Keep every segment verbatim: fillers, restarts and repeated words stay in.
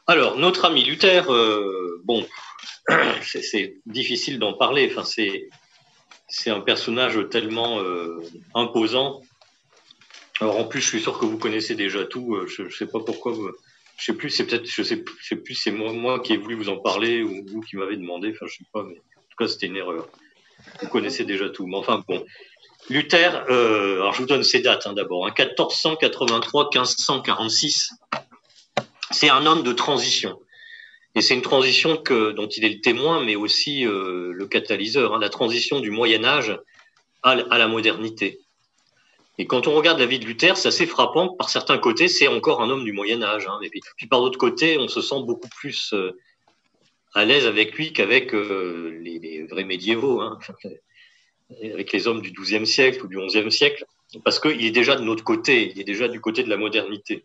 Alors, notre ami Luther, euh, bon, c'est difficile d'en parler. Enfin, c'est c'est un personnage tellement euh, imposant. Alors, en plus, je suis sûr que vous connaissez déjà tout. Je ne sais pas pourquoi. Vous, je sais plus. C'est peut-être, je sais, je sais plus. C'est moi, moi qui ai voulu vous en parler ou vous qui m'avez demandé. Enfin, je sais pas. Mais en tout cas, c'était une erreur. Vous connaissez déjà tout. Mais enfin, bon. Luther. Euh, alors, je vous donne ses dates hein, d'abord. Hein, quatorze cent quatre-vingt-trois à quinze cent quarante-six. C'est un homme de transition. Et c'est une transition que, dont il est le témoin, mais aussi euh, le catalyseur, hein, la transition du Moyen Âge à, à la modernité. Et quand on regarde la vie de Luther, c'est assez frappant. Par certains côtés, c'est encore un homme du Moyen Âge. Hein, et puis, puis par d'autres côtés, on se sent beaucoup plus euh, à l'aise avec lui qu'avec euh, les, les vrais médiévaux, hein, avec les hommes du douzième siècle ou du onzième siècle, parce qu'il est déjà de notre côté, il est déjà du côté de la modernité.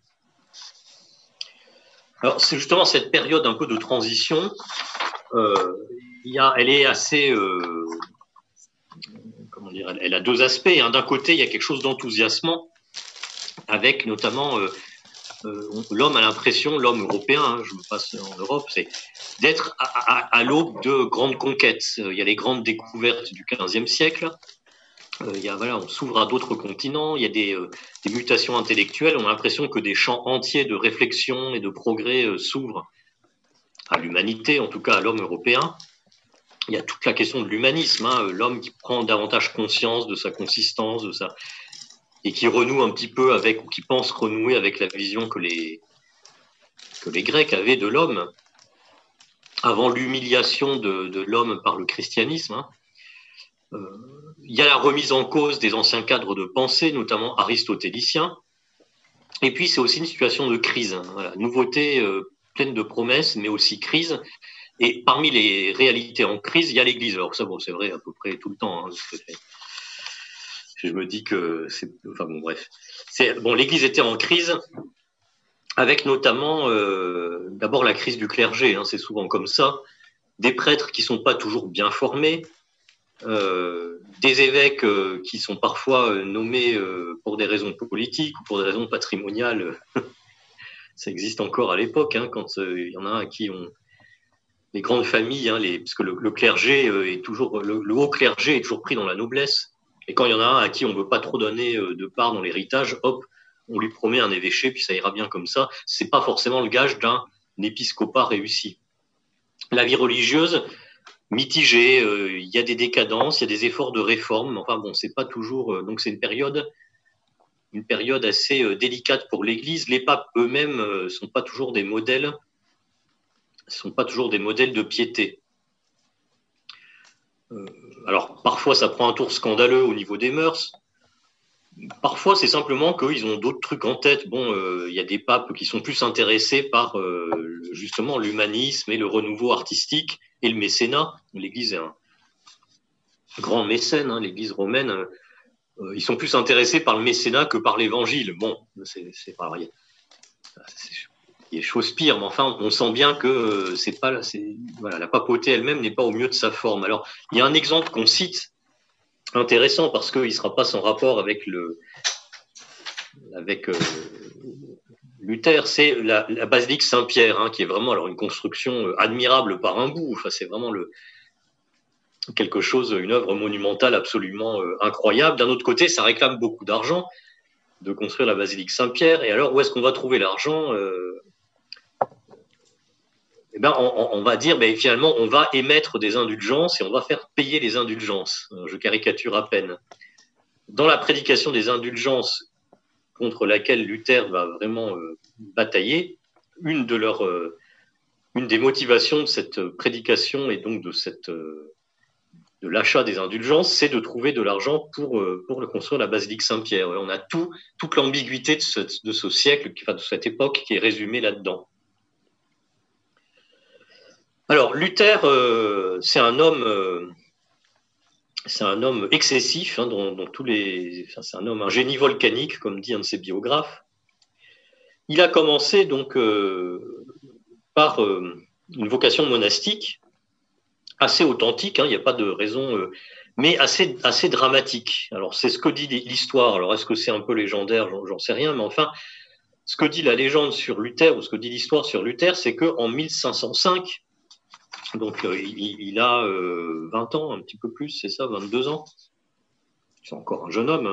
Alors, c'est justement cette période un peu de transition. Euh, il y a, elle est assez, euh, comment dire, elle, elle a deux aspects. Hein. D'un côté, il y a quelque chose d'enthousiasmant, avec notamment euh, euh, l'homme a l'impression, l'homme européen, hein, je me passe en Europe, c'est d'être à, à, à l'aube de grandes conquêtes. Il y a les grandes découvertes du quinzième siècle. Euh, il y a, voilà, on s'ouvre à d'autres continents. Il y a des, euh, des mutations intellectuelles. On a l'impression que des champs entiers de réflexion et de progrès euh, s'ouvrent à l'humanité, en tout cas à l'homme européen. Il y a toute la question de l'humanisme, hein, l'homme qui prend davantage conscience de sa consistance, de sa et qui renoue un petit peu avec, ou qui pense renouer avec la vision que les, que les Grecs avaient de l'homme, avant l'humiliation de, de l'homme par le christianisme. Hein. Euh, il y a la remise en cause des anciens cadres de pensée, notamment aristotéliciens. Et puis, c'est aussi une situation de crise. Hein, voilà, nouveauté euh, pleine de promesses, mais aussi crise. Et parmi les réalités en crise, il y a l'Église. Alors ça, bon, c'est vrai à peu près tout le temps. Hein, je me dis que c'est, enfin bon, bref. C'est bon, l'Église était en crise, avec notamment euh, d'abord la crise du clergé. Hein, c'est souvent comme ça. Des prêtres qui sont pas toujours bien formés, euh, des évêques euh, qui sont parfois euh, nommés euh, pour des raisons politiques ou pour des raisons patrimoniales. Ça existe encore à l'époque, hein, quand il euh, y en a un à qui on les grandes familles, hein, les, parce que le, le clergé euh, est toujours le, le haut clergé est toujours pris dans la noblesse. Et quand il y en a un à qui on veut pas trop donner euh, de part dans l'héritage, hop, on lui promet un évêché, puis ça ira bien comme ça. C'est pas forcément le gage d'un épiscopat réussi. La vie religieuse, mitigée, il euh, y a des décadences, il y a des efforts de réforme. Enfin bon, c'est pas toujours. Euh, donc c'est une période, une période assez euh, délicate pour l'Église. Les papes eux-mêmes euh, sont pas toujours des modèles sont pas toujours des modèles de piété. Euh, alors, parfois, ça prend un tour scandaleux au niveau des mœurs. Parfois, c'est simplement qu'ils ont d'autres trucs en tête. Bon, il euh, y a des papes qui sont plus intéressés par euh, justement l'humanisme et le renouveau artistique et le mécénat. L'Église est un grand mécène, hein, l'Église romaine. Euh, ils sont plus intéressés par le mécénat que par l'Évangile. Bon, c'est pas rien. Il y a des choses pires, mais enfin, on sent bien que c'est pas, c'est, voilà, la papauté elle-même n'est pas au mieux de sa forme. Alors, il y a un exemple qu'on cite intéressant parce qu'il ne sera pas sans rapport avec le, avec euh, Luther, c'est la, la basilique Saint-Pierre, hein, qui est vraiment alors une construction admirable par un bout. Enfin, c'est vraiment le quelque chose, une œuvre monumentale absolument euh, incroyable. D'un autre côté, ça réclame beaucoup d'argent de construire la basilique Saint-Pierre. Et alors, où est-ce qu'on va trouver l'argent euh, eh ben, on, on va dire, ben, finalement, on va émettre des indulgences et on va faire payer les indulgences. Je caricature à peine. Dans la prédication des indulgences contre laquelle Luther va vraiment euh, batailler, une, de leur, euh, une des motivations de cette prédication et donc de, cette, euh, de l'achat des indulgences, c'est de trouver de l'argent pour, euh, pour le construire la basilique Saint-Pierre. On a tout, toute l'ambiguïté de ce, de ce siècle, enfin, de cette époque qui est résumée là-dedans. Alors, Luther, euh, c'est un homme, euh, c'est un homme excessif, hein, dont, dont tous les, enfin, c'est un homme, un génie volcanique, comme dit un de ses biographes. Il a commencé donc euh, par euh, une vocation monastique, assez authentique, il hein, n'y a pas de raison, euh, mais assez, assez dramatique. Alors, c'est ce que dit l'histoire. Alors, est-ce que c'est un peu légendaire? J'en sais rien, mais enfin, ce que dit la légende sur Luther, ou ce que dit l'histoire sur Luther, c'est qu'en mille cinq cent cinq, donc euh, il, il a euh, vingt ans, un petit peu plus, c'est ça, vingt-deux ans, c'est encore un jeune homme,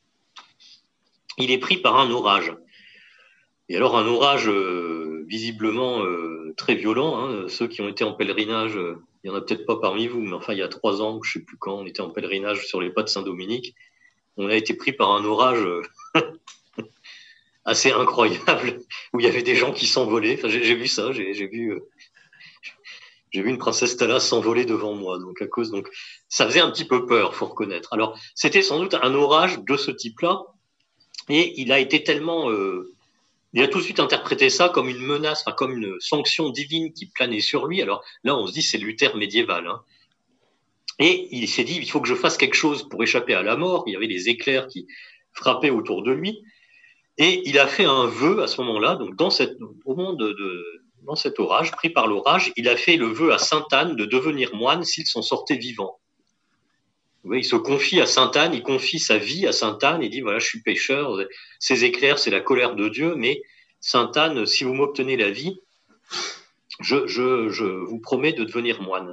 il est pris par un orage. Et alors un orage euh, visiblement euh, très violent, hein, ceux qui ont été en pèlerinage, euh, il n'y en a peut-être pas parmi vous, mais enfin il y a trois ans, je ne sais plus quand, on était en pèlerinage sur les pas de Saint-Dominique, on a été pris par un orage euh, assez incroyable, où il y avait des gens qui s'envolaient, enfin, j'ai, j'ai vu ça, j'ai, j'ai vu... Euh, J'ai vu une princesse Thala s'envoler devant moi, donc à cause, donc ça faisait un petit peu peur, faut reconnaître. Alors c'était sans doute un orage de ce type-là, et il a été tellement, euh, il a tout de suite interprété ça comme une menace, enfin comme une sanction divine qui planait sur lui. Alors là, on se dit c'est Luther médiéval, hein. Et il s'est dit il faut que je fasse quelque chose pour échapper à la mort. Il y avait des éclairs qui frappaient autour de lui, et il a fait un vœu à ce moment-là, donc dans cette, au moment de, de dans cet orage, pris par l'orage, il a fait le vœu à Sainte Anne de devenir moine s'il s'en sortait vivant. Vous voyez, il se confie à Sainte Anne, il confie sa vie à Sainte Anne, il dit voilà, je suis pécheur, ces éclairs, c'est la colère de Dieu, mais Sainte Anne, si vous m'obtenez la vie, je, je, je vous promets de devenir moine.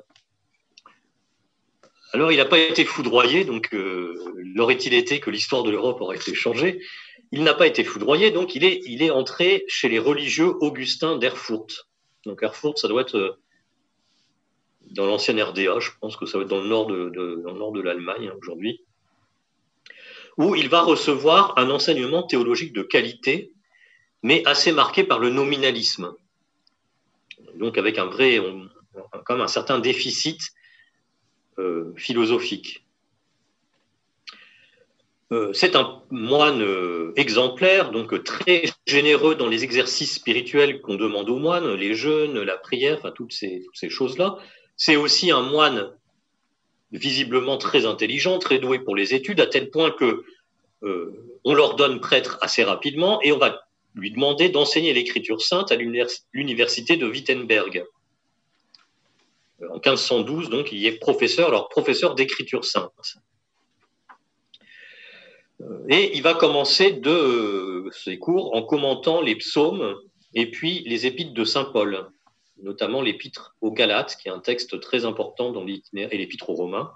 Alors, il n'a pas été foudroyé, donc euh, l'aurait-il été que l'histoire de l'Europe aurait été changée. Il n'a pas été foudroyé, donc il est, il est entré chez les religieux augustins d'Erfurt. Donc Erfurt, ça doit être euh, dans l'ancienne R D A, je pense que ça va être dans le nord de, de, dans le nord de l'Allemagne hein, aujourd'hui, où il va recevoir un enseignement théologique de qualité, mais assez marqué par le nominalisme. Donc avec un vrai, on, comme un certain déficit euh, philosophique. C'est un moine exemplaire, donc très généreux dans les exercices spirituels qu'on demande aux moines, les jeûnes, la prière, enfin toutes ces, toutes ces choses-là. C'est aussi un moine visiblement très intelligent, très doué pour les études, à tel point que euh, on l'ordonne prêtre assez rapidement et on va lui demander d'enseigner l'écriture sainte à l'université de Wittenberg. En quinze cent douze, donc, il est professeur, alors professeur d'écriture sainte. Et il va commencer de euh, ses cours en commentant les psaumes et puis les épîtres de saint Paul, notamment l'épître aux Galates, qui est un texte très important dans l'itinéraire, et l'épître aux Romains.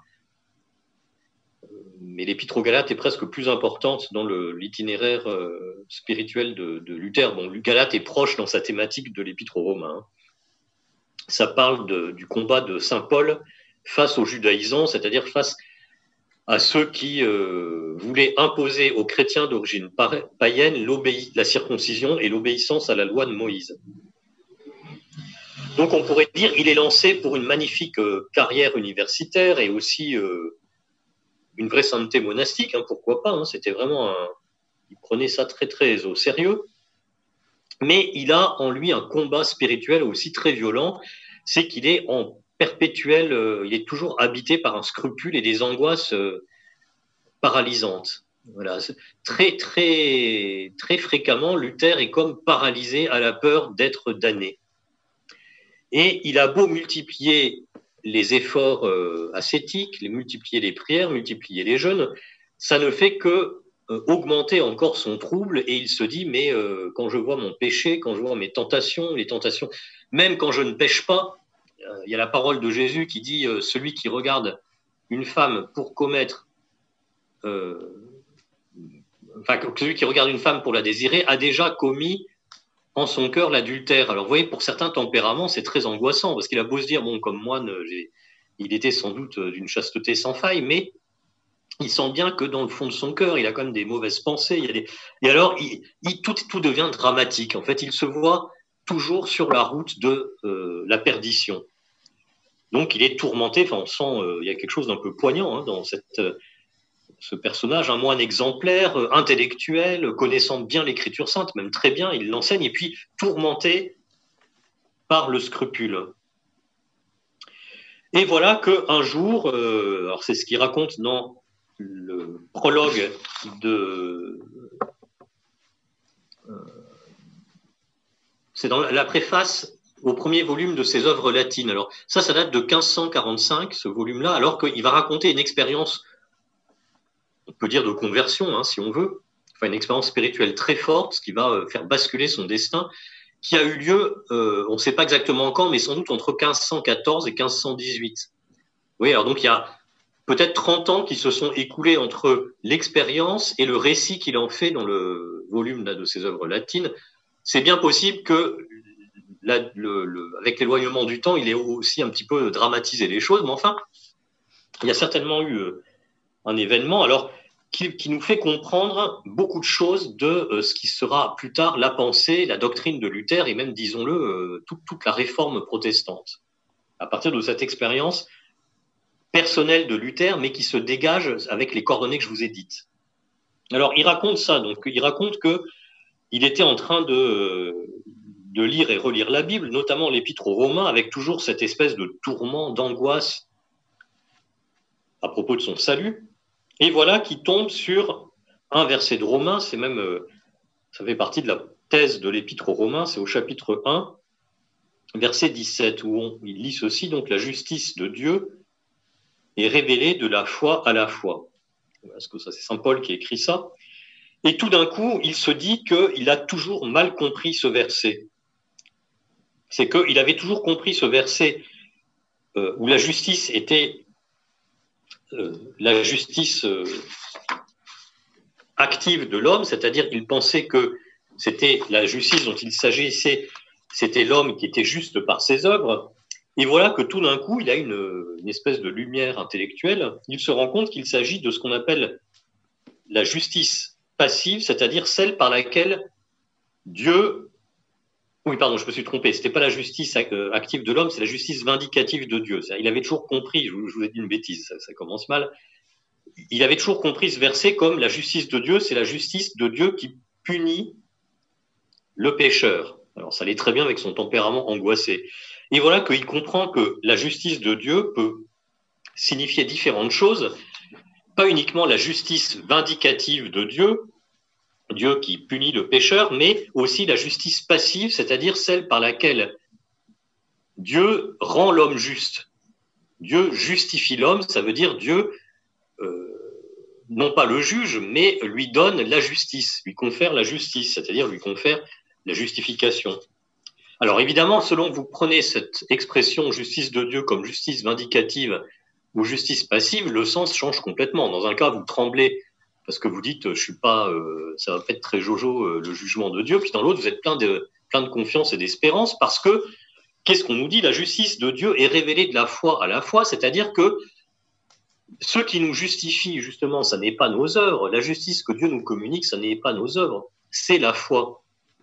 Mais l'épître aux Galates est presque plus importante dans le, l'itinéraire euh, spirituel de, de Luther. Bon, Galate est proche dans sa thématique de l'épître aux Romains. Ça parle de, du combat de saint Paul face aux judaïsants, c'est-à-dire face à ceux qui euh, voulaient imposer aux chrétiens d'origine païenne la circoncision et l'obéissance à la loi de Moïse. Donc on pourrait dire qu'il est lancé pour une magnifique euh, carrière universitaire et aussi euh, une vraie sainteté monastique, hein, pourquoi pas, hein, c'était vraiment un... il prenait ça très très au sérieux, mais il a en lui un combat spirituel aussi très violent, c'est qu'il est en perpétuel, euh, il est toujours habité par un scrupule et des angoisses euh, paralysantes. Voilà. Très, très, très fréquemment, Luther est comme paralysé à la peur d'être damné. Et il a beau multiplier les efforts euh, ascétiques, les multiplier les prières, multiplier les jeûnes, ça ne fait que euh, augmenter encore son trouble et il se dit, mais euh, quand je vois mon péché, quand je vois mes tentations, les tentations, même quand je ne pêche pas, euh, il y a la parole de Jésus qui dit, euh, celui qui regarde une femme pour commettre Euh, enfin, celui qui regarde une femme pour la désirer a déjà commis en son cœur l'adultère. Alors, vous voyez, pour certains tempéraments, c'est très angoissant, parce qu'il a beau se dire, bon, comme moine, j'ai, il était sans doute d'une chasteté sans faille, mais il sent bien que dans le fond de son cœur, il a quand même des mauvaises pensées. Il y a des... Et alors, il, il, tout, tout devient dramatique. En fait, il se voit toujours sur la route de euh, la perdition. Donc, il est tourmenté. Enfin, on sent, euh, il y a quelque chose d'un peu poignant hein, dans cette... Euh, ce personnage, un moine exemplaire, intellectuel, connaissant bien l'écriture sainte, même très bien, il l'enseigne, et puis tourmenté par le scrupule. Et voilà qu'un jour, euh, alors c'est ce qu'il raconte dans le prologue de... Euh, c'est dans la préface au premier volume de ses œuvres latines. Alors ça, ça date de quinze cent quarante-cinq, ce volume-là, alors qu'il va raconter une expérience, on peut dire de conversion, hein, si on veut, enfin une expérience spirituelle très forte qui va faire basculer son destin, qui a eu lieu, euh, on ne sait pas exactement quand, mais sans doute entre quinze cent quatorze et quinze cent dix-huit. Oui, alors donc il y a peut-être trente ans qui se sont écoulés entre l'expérience et le récit qu'il en fait dans le volume là, de ses œuvres latines. C'est bien possible que, là, le, le, avec l'éloignement du temps, il ait aussi un petit peu dramatisé les choses, mais enfin, il y a certainement eu un événement alors qui, qui nous fait comprendre beaucoup de choses de euh, ce qui sera plus tard la pensée, la doctrine de Luther et même, disons-le, euh, toute, toute la réforme protestante. À partir de cette expérience personnelle de Luther, mais qui se dégage avec les coordonnées que je vous ai dites. Alors, il raconte ça, donc il raconte que il était en train de, de lire et relire la Bible, notamment l'Épître aux Romains, avec toujours cette espèce de tourment, d'angoisse à propos de son salut. Et voilà qu'il tombe sur un verset de Romains, c'est même, euh, ça fait partie de la thèse de l'Épître aux Romains, c'est au chapitre un, verset dix-sept, où on, il lit ceci, donc la justice de Dieu est révélée de la foi à la foi. Parce que ça, c'est saint Paul qui écrit ça. Et tout d'un coup, il se dit qu'il a toujours mal compris ce verset. C'est qu'il avait toujours compris ce verset euh, où la justice était euh, la justice euh, active de l'homme, c'est-à-dire qu'il pensait que c'était la justice dont il s'agissait, c'était l'homme qui était juste par ses œuvres. Et voilà que tout d'un coup, il a une, une espèce de lumière intellectuelle. Il se rend compte qu'il s'agit de ce qu'on appelle la justice passive, c'est-à-dire celle par laquelle Dieu... Oui, pardon, je me suis trompé. C'était pas la justice active de l'homme, c'est la justice vindicative de Dieu. Il avait toujours compris, je vous ai dit une bêtise, ça, ça commence mal. Il avait toujours compris ce verset comme la justice de Dieu, c'est la justice de Dieu qui punit le pécheur. Alors ça allait très bien avec son tempérament angoissé. Et voilà qu'il comprend que la justice de Dieu peut signifier différentes choses, pas uniquement la justice vindicative de Dieu, Dieu qui punit le pécheur, mais aussi la justice passive, c'est-à-dire celle par laquelle Dieu rend l'homme juste. Dieu justifie l'homme, ça veut dire Dieu, euh, non pas le juge, mais lui donne la justice, lui confère la justice, c'est-à-dire lui confère la justification. Alors évidemment, selon que vous prenez cette expression justice de Dieu comme justice vindicative ou justice passive, le sens change complètement. Dans un cas, vous tremblez parce que vous dites, je suis pas, euh, ça va pas être très jojo euh, le jugement de Dieu. Puis dans l'autre, vous êtes plein de, plein de confiance et d'espérance parce que qu'est-ce qu'on nous dit? La justice de Dieu est révélée de la foi à la foi, c'est-à-dire que ce qui nous justifie, justement, ça n'est pas nos œuvres. La justice que Dieu nous communique, ça n'est pas nos œuvres, c'est la foi.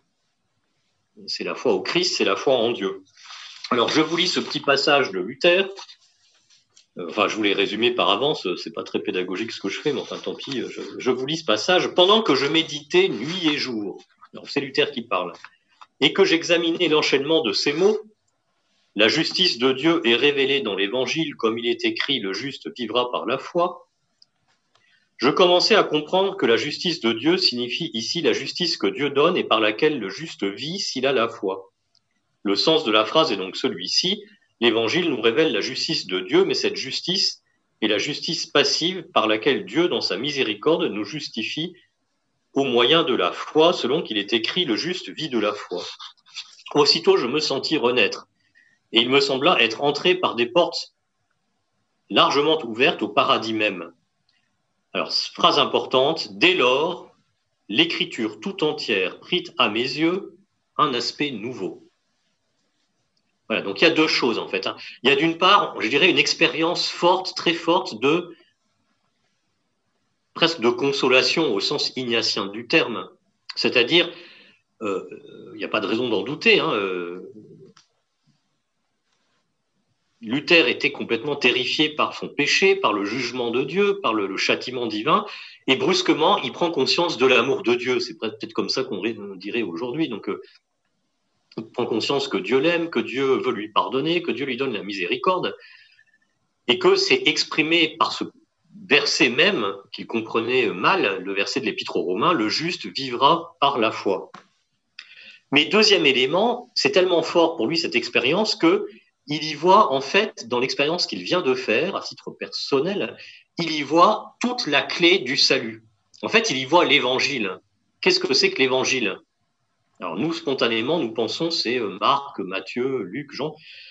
C'est la foi au Christ, c'est la foi en Dieu. Alors, je vous lis ce petit passage de Luther. Enfin, je vous l'ai résumé par avance, c'est pas très pédagogique ce que je fais, mais enfin, tant pis, je, je vous lis ce passage. Pendant que je méditais nuit et jour, alors c'est Luther qui parle, et que j'examinais l'enchaînement de ces mots, la justice de Dieu est révélée dans l'Évangile, comme il est écrit, le juste vivra par la foi. Je commençais à comprendre que la justice de Dieu signifie ici la justice que Dieu donne et par laquelle le juste vit s'il a la foi. Le sens de la phrase est donc celui-ci. L'Évangile nous révèle la justice de Dieu, mais cette justice est la justice passive par laquelle Dieu, dans sa miséricorde, nous justifie au moyen de la foi, selon qu'il est écrit, le juste vit de la foi. Aussitôt, je me sentis renaître, et il me sembla être entré par des portes largement ouvertes au paradis même. Alors, phrase importante, dès lors, l'écriture tout entière prit à mes yeux un aspect nouveau. Voilà, donc il y a deux choses en fait. Hein. Il y a d'une part, je dirais, une expérience forte, très forte de presque de consolation au sens ignatien du terme. C'est-à-dire, euh, il n'y a pas de raison d'en douter, hein, euh, Luther était complètement terrifié par son péché, par le jugement de Dieu, par le, le châtiment divin, et brusquement, il prend conscience de l'amour de Dieu. C'est peut-être comme ça qu'on dirait aujourd'hui. Donc, euh, il prend conscience que Dieu l'aime, que Dieu veut lui pardonner, que Dieu lui donne la miséricorde, et que c'est exprimé par ce verset même qu'il comprenait mal, le verset de l'Épître aux Romains, le juste vivra par la foi. Mais deuxième élément, c'est tellement fort pour lui cette expérience que il y voit en fait, dans l'expérience qu'il vient de faire, à titre personnel, il y voit toute la clé du salut. En fait, il y voit l'évangile. qu'est-ce que c'est que l'évangile? Alors nous, spontanément, nous pensons c'est Marc, Matthieu, Luc, Jean.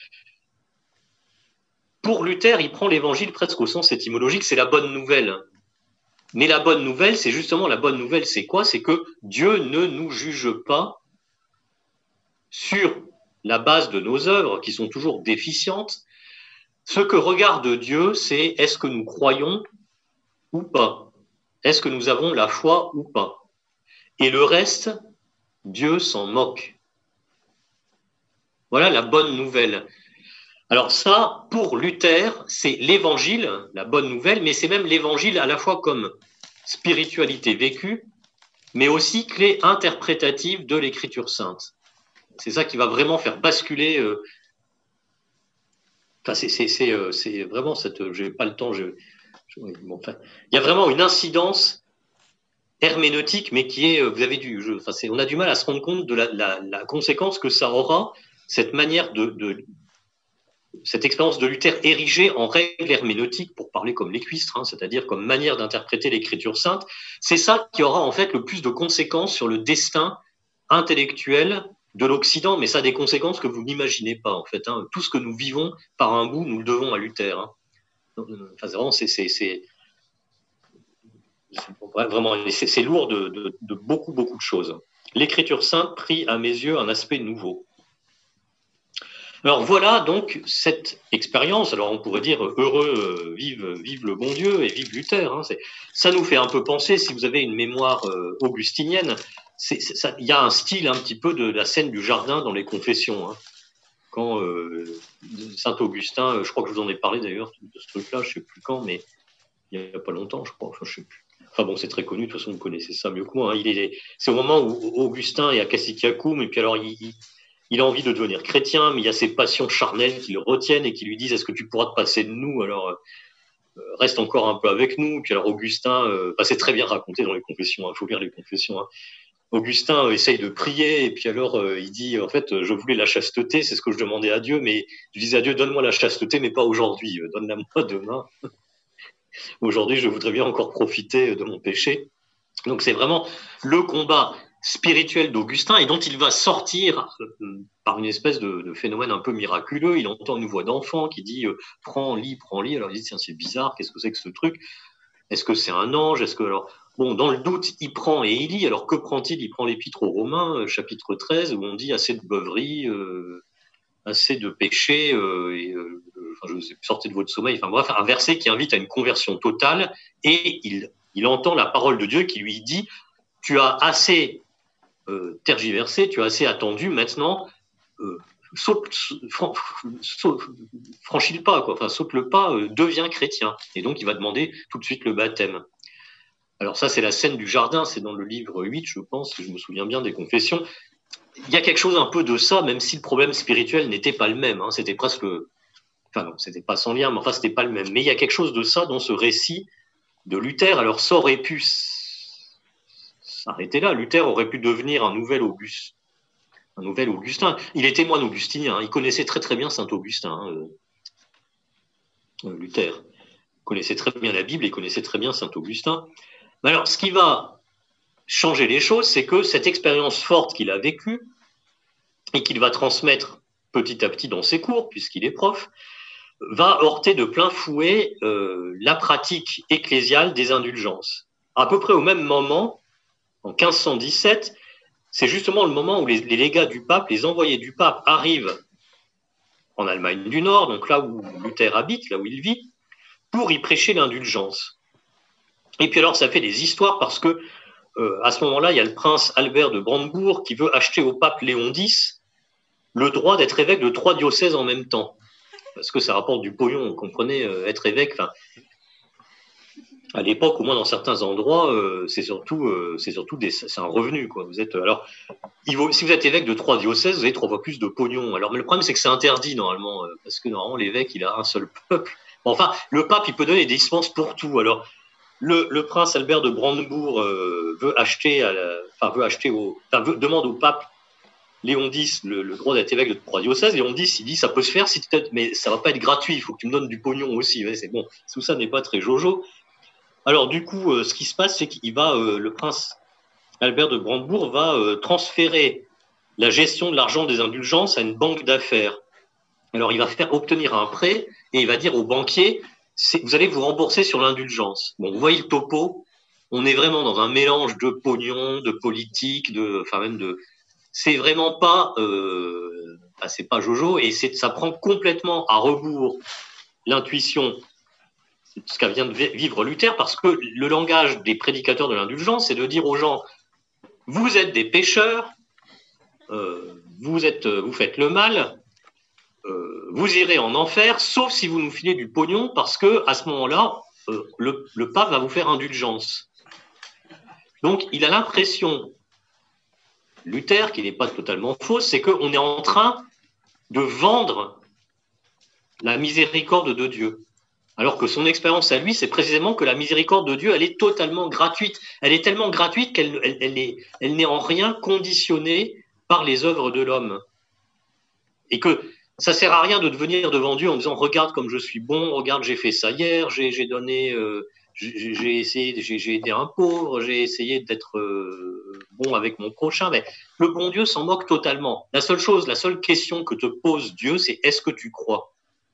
Pour Luther, il prend l'évangile presque au sens étymologique, c'est la bonne nouvelle. Mais la bonne nouvelle, c'est justement la bonne nouvelle, c'est quoi? C'est que Dieu ne nous juge pas sur la base de nos œuvres, qui sont toujours déficientes. Ce que regarde Dieu, c'est est-ce que nous croyons ou pas? Est-ce que nous avons la foi ou pas? Et le reste, Dieu s'en moque. Voilà la bonne nouvelle. Alors ça, pour Luther, c'est l'évangile, la bonne nouvelle, mais c'est même l'évangile à la fois comme spiritualité vécue, mais aussi clé interprétative de l'écriture sainte. C'est ça qui va vraiment faire basculer. Euh, enfin, c'est, c'est, c'est, euh, c'est vraiment cette. J'ai pas le temps. Je, je, bon, enfin, il y a vraiment une incidence herméneutique, mais qui est. Vous avez du. Je, enfin, c'est, on a du mal à se rendre compte de la, la, la conséquence que ça aura, cette manière de, de cette expérience de Luther érigée en règle herméneutique, pour parler comme l'écuistre, hein, c'est-à-dire comme manière d'interpréter l'écriture sainte, c'est ça qui aura en fait le plus de conséquences sur le destin intellectuel de l'Occident, mais ça a des conséquences que vous n'imaginez pas en fait. Hein. Tout ce que nous vivons par un bout, nous le devons à Luther. Hein. Enfin, vraiment, c'est, c'est, c'est, c'est vraiment, c'est, c'est lourd de, de, de beaucoup, beaucoup de choses. L'écriture sainte prit à mes yeux un aspect nouveau. Alors voilà donc cette expérience. Alors on pourrait dire heureux, euh, vive, vive le bon Dieu et vive Luther. Hein. C'est, ça nous fait un peu penser, si vous avez une mémoire euh, augustinienne, il y a un style un petit peu de la scène du jardin dans les confessions. Hein. Quand euh, Saint Augustin, je crois que je vous en ai parlé d'ailleurs de ce truc-là, je ne sais plus quand, mais il n'y a pas longtemps, je crois. Enfin, je sais plus. Enfin bon, c'est très connu. De toute façon, vous connaissez ça mieux que moi. Hein. Il est, c'est au moment où Augustin est à Cassiciacum et puis alors il, il Il a envie de devenir chrétien, mais il y a ses passions charnelles qui le retiennent et qui lui disent est-ce que tu pourras te passer de nous? Alors euh, reste encore un peu avec nous. Puis alors Augustin, euh, bah, c'est très bien raconté dans les confessions, il hein, faut lire les confessions. Hein. Augustin euh, essaye de prier et puis alors euh, il dit en fait je voulais la chasteté, c'est ce que je demandais à Dieu, mais je disais à Dieu donne-moi la chasteté, mais pas aujourd'hui, donne-la moi demain. Aujourd'hui je voudrais bien encore profiter de mon péché. Donc c'est vraiment le combat spirituel d'Augustin et dont il va sortir euh, par une espèce de, de phénomène un peu miraculeux. Il entend une voix d'enfant qui dit euh, « prends, lis, prends, lis ». Alors il dit « tiens, c'est bizarre, qu'est-ce que c'est que ce truc? Est-ce que c'est un ange? Est-ce que alors bon, dans le doute, il prend et il lit. Alors que prend-il? Il prend l'Épître aux Romains, euh, chapitre treize, où on dit assez de beuverie, euh, assez de péché, euh, et, euh, enfin, je sais, sortez de votre sommeil. Enfin bref, un verset qui invite à une conversion totale et il, il entend la parole de Dieu qui lui dit « tu as assez Euh, tergiversé, tu as assez attendu, maintenant, euh, saute, fran, saute, franchis le pas, quoi. Enfin, saute le pas, euh, deviens chrétien. Et donc, il va demander tout de suite le baptême. Alors ça, c'est la scène du jardin, c'est dans le livre huit, je pense, si je me souviens bien des confessions. Il y a quelque chose un peu de ça, même si le problème spirituel n'était pas le même. Hein. C'était presque... Enfin non, c'était pas sans lien, mais enfin, c'était pas le même. Mais il y a quelque chose de ça dans ce récit de Luther. Alors, ça aurait pu s'arrêter là. Luther aurait pu devenir un nouvel Auguste, un nouvel Augustin. Il était moine augustinien, hein. Il connaissait très très bien saint Augustin, hein, euh, Luther. Il connaissait très bien la Bible, il connaissait très bien saint Augustin. Mais alors, ce qui va changer les choses, c'est que cette expérience forte qu'il a vécue et qu'il va transmettre petit à petit dans ses cours, puisqu'il est prof, va heurter de plein fouet euh, la pratique ecclésiale des indulgences. À peu près au même moment, en quinze cent dix-sept, c'est justement le moment où les, les légats du pape, les envoyés du pape, arrivent en Allemagne du Nord, donc là où Luther habite, là où il vit, pour y prêcher l'indulgence. Et puis alors, ça fait des histoires parce que euh, à ce moment-là, il y a le prince Albert de Brandebourg qui veut acheter au pape Léon X le droit d'être évêque de trois diocèses en même temps. Parce que ça rapporte du pognon, vous comprenez, euh, être évêque, enfin, à l'époque, au moins dans certains endroits, euh, c'est surtout, euh, c'est surtout des, c'est un revenu, quoi. Vous êtes, alors, il vaut, si vous êtes évêque de trois diocèses, vous avez trois fois plus de pognon. Alors, mais le problème, c'est que c'est interdit normalement, euh, parce que normalement, l'évêque, il a un seul peuple. Bon, enfin, le pape, il peut donner des dispenses pour tout. Alors, le, le prince Albert de Brandebourg euh, veut acheter, à la, enfin, veut acheter au, enfin, veut, demande au pape Léon X le, le droit d'être évêque de trois diocèses. Léon X, il dit, ça peut se faire, si mais ça va pas être gratuit. Il faut que tu me donnes du pognon aussi. Ouais, c'est bon. Tout ça n'est pas très jojo. Alors du coup, euh, ce qui se passe, c'est qu'il va, euh, le prince Albert de Brandebourg va euh, transférer la gestion de l'argent des indulgences à une banque d'affaires. Alors, il va faire obtenir un prêt et il va dire au banquier, vous allez vous rembourser sur l'indulgence. Bon, vous voyez le topo, on est vraiment dans un mélange de pognon, de politique, de, enfin même de, c'est vraiment pas, euh, bah, c'est pas Jojo et c'est, ça prend complètement à rebours l'intuition, ce qu'a vient de vivre Luther, parce que le langage des prédicateurs de l'indulgence, c'est de dire aux gens, vous êtes des pécheurs, euh, vous êtes, vous faites le mal. Euh, vous irez en enfer, sauf si vous nous filez du pognon, parce que à ce moment-là, euh, le, le pape va vous faire indulgence. Donc, il a l'impression, Luther, qui n'est pas totalement faux, c'est qu'on est en train de vendre la miséricorde de Dieu. Alors que son expérience à lui, c'est précisément que la miséricorde de Dieu, elle est totalement gratuite. Elle est tellement gratuite qu'elle elle, elle est, elle n'est en rien conditionnée par les œuvres de l'homme. Et que ça sert à rien de devenir devant Dieu en disant regarde comme je suis bon, regarde j'ai fait ça hier, j'ai, j'ai donné, euh, j'ai, j'ai essayé, j'ai, j'ai aidé un pauvre, j'ai essayé d'être euh, bon avec mon prochain. Mais le bon Dieu s'en moque totalement. La seule chose, la seule question que te pose Dieu, c'est est-ce que tu crois?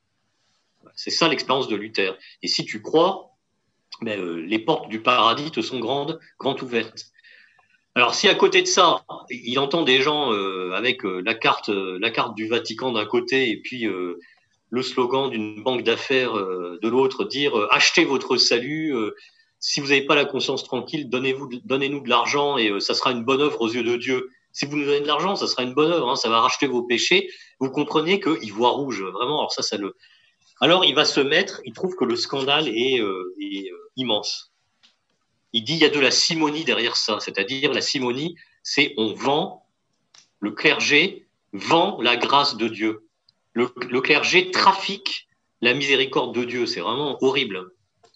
C'est ça l'expérience de Luther. Et si tu crois, ben, euh, les portes du paradis te sont grandes, grandes ouvertes. Alors si à côté de ça, il entend des gens euh, avec euh, la carte, euh, la carte du Vatican d'un côté et puis euh, le slogan d'une banque d'affaires euh, de l'autre, dire euh, achetez votre salut, euh, si vous n'avez pas la conscience tranquille, donnez-vous, donnez-nous de l'argent et euh, ça sera une bonne œuvre aux yeux de Dieu. Si vous nous donnez de l'argent, ça sera une bonne œuvre, hein, ça va racheter vos péchés. Vous comprenez qu'il voit rouge, vraiment. Alors ça, ça le. Alors il va se mettre, il trouve que le scandale est, euh, est euh, immense. Il dit il y a de la simonie derrière ça, c'est-à-dire la simonie, c'est on vend, le clergé vend la grâce de Dieu. Le, le clergé trafique la miséricorde de Dieu, c'est vraiment horrible.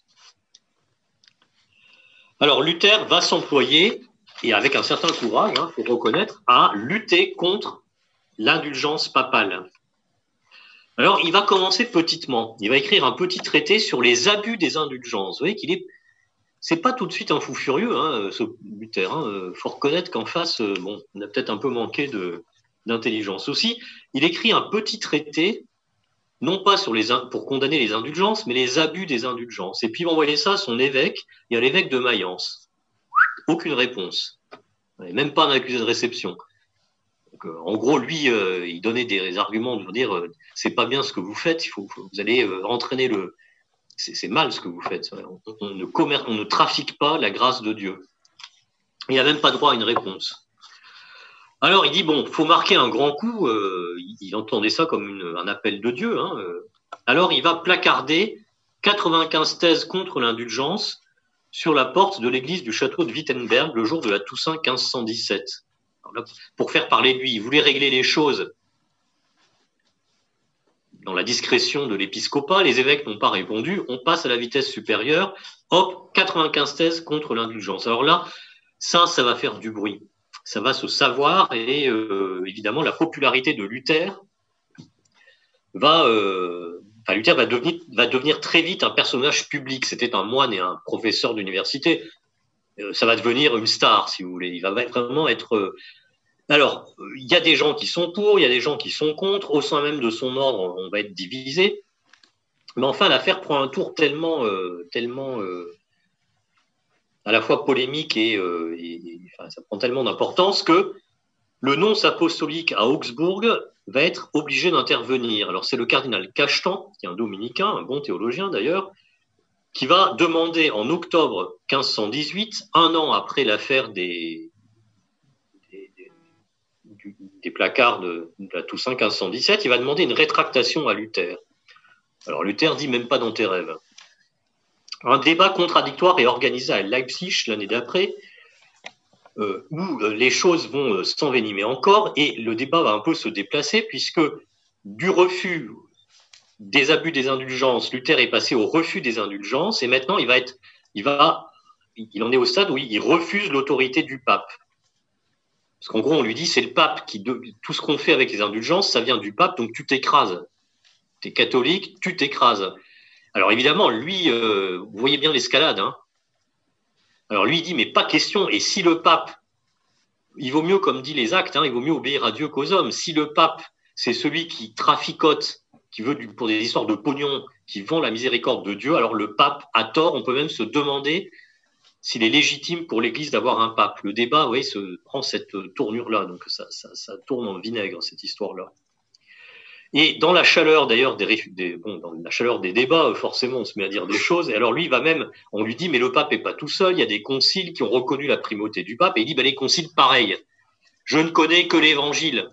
Alors Luther va s'employer, et avec un certain courage, il hein, faut reconnaître, à lutter contre l'indulgence papale. Alors il va commencer petitement, il va écrire un petit traité sur les abus des indulgences. Vous voyez qu'il est c'est pas tout de suite un fou furieux, hein, ce Luther. Hein. Faut reconnaître qu'en face, euh, bon, on a peut-être un peu manqué de, d'intelligence aussi. Il écrit un petit traité, non pas sur les, pour condamner les indulgences, mais les abus des indulgences. Et puis il va envoyer ça à son évêque et à l'évêque de Mayence. Aucune réponse. Même pas un accusé de réception. Donc, euh, en gros, lui, euh, il donnait des arguments pour dire euh, c'est pas bien ce que vous faites, il faut, faut vous allez euh, entraîner le, c'est, c'est mal ce que vous faites. On, on, ne commerce, on ne trafique pas la grâce de Dieu. Il n'a même pas droit à une réponse. Alors il dit bon, faut marquer un grand coup. Euh, il, il entendait ça comme une, un appel de Dieu. Hein, euh. Alors il va placarder quatre-vingt-quinze thèses contre l'indulgence sur la porte de l'église du château de Wittenberg le jour de la Toussaint quinze cent dix-sept. Là, pour faire parler de lui, il voulait régler les choses dans la discrétion de l'épiscopat, les évêques n'ont pas répondu, on passe à la vitesse supérieure, hop, quatre-vingt-quinze thèses contre l'indulgence. Alors là, ça, ça va faire du bruit. Ça va se savoir et euh, évidemment, la popularité de Luther va, euh, enfin, Luther va devenir, va devenir très vite un personnage public. C'était un moine et un professeur d'université. Euh, ça va devenir une star, si vous voulez. Il va vraiment être... Euh, Alors, il y a des gens qui sont pour, il y a des gens qui sont contre. Au sein même de son ordre, on va être divisé. Mais enfin, l'affaire prend un tour tellement, euh, tellement euh, à la fois polémique et, euh, et, et enfin, ça prend tellement d'importance que le nonce apostolique à Augsbourg va être obligé d'intervenir. Alors, c'est le cardinal Cachetan, qui est un dominicain, un bon théologien d'ailleurs, qui va demander en octobre quinze cent dix-huit, un an après l'affaire des, des placards de, de la Toussaint quinze cent dix-sept, il va demander une rétractation à Luther. Alors Luther dit même pas dans tes rêves. Un débat contradictoire est organisé à Leipzig l'année d'après, euh, où les choses vont s'envenimer encore, et le débat va un peu se déplacer, puisque du refus des abus des indulgences, Luther est passé au refus des indulgences, et maintenant il va être, il va, il en est au stade où il refuse l'autorité du pape. Parce qu'en gros, on lui dit, c'est le pape qui, de, tout ce qu'on fait avec les indulgences, ça vient du pape, donc tu t'écrases. T'es catholique, tu t'écrases. Alors évidemment, lui, euh, vous voyez bien l'escalade. Hein. Alors lui, il dit, mais pas question. Et si le pape il vaut mieux, comme dit les actes, hein, il vaut mieux obéir à Dieu qu'aux hommes. Si le pape, c'est celui qui traficote, qui veut du, pour des histoires de pognon, qui vend la miséricorde de Dieu, alors le pape a tort. On peut même se demander s'il est légitime pour l'Église d'avoir un pape. Le débat, oui, se prend cette tournure-là, donc ça, ça, ça tourne en vinaigre, cette histoire-là. Et dans la chaleur, d'ailleurs, des, des, bon, dans la chaleur des débats, forcément, on se met à dire des choses. Et alors lui, il va même, on lui dit, mais le pape est pas tout seul. Il y a des conciles qui ont reconnu la primauté du pape. Et il dit, ben, les conciles, pareil. Je ne connais que l'Évangile.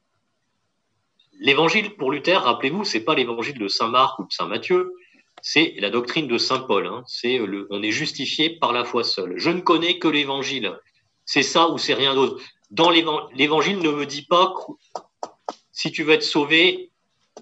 L'Évangile, pour Luther, rappelez-vous, c'est pas l'Évangile de Saint Marc ou de Saint Matthieu. C'est la doctrine de Saint Paul. Hein. C'est le, on est justifié par la foi seule. Je ne connais que l'Évangile. C'est ça ou c'est rien d'autre. Dans l'Évangile, ne me dit pas si tu veux être sauvé,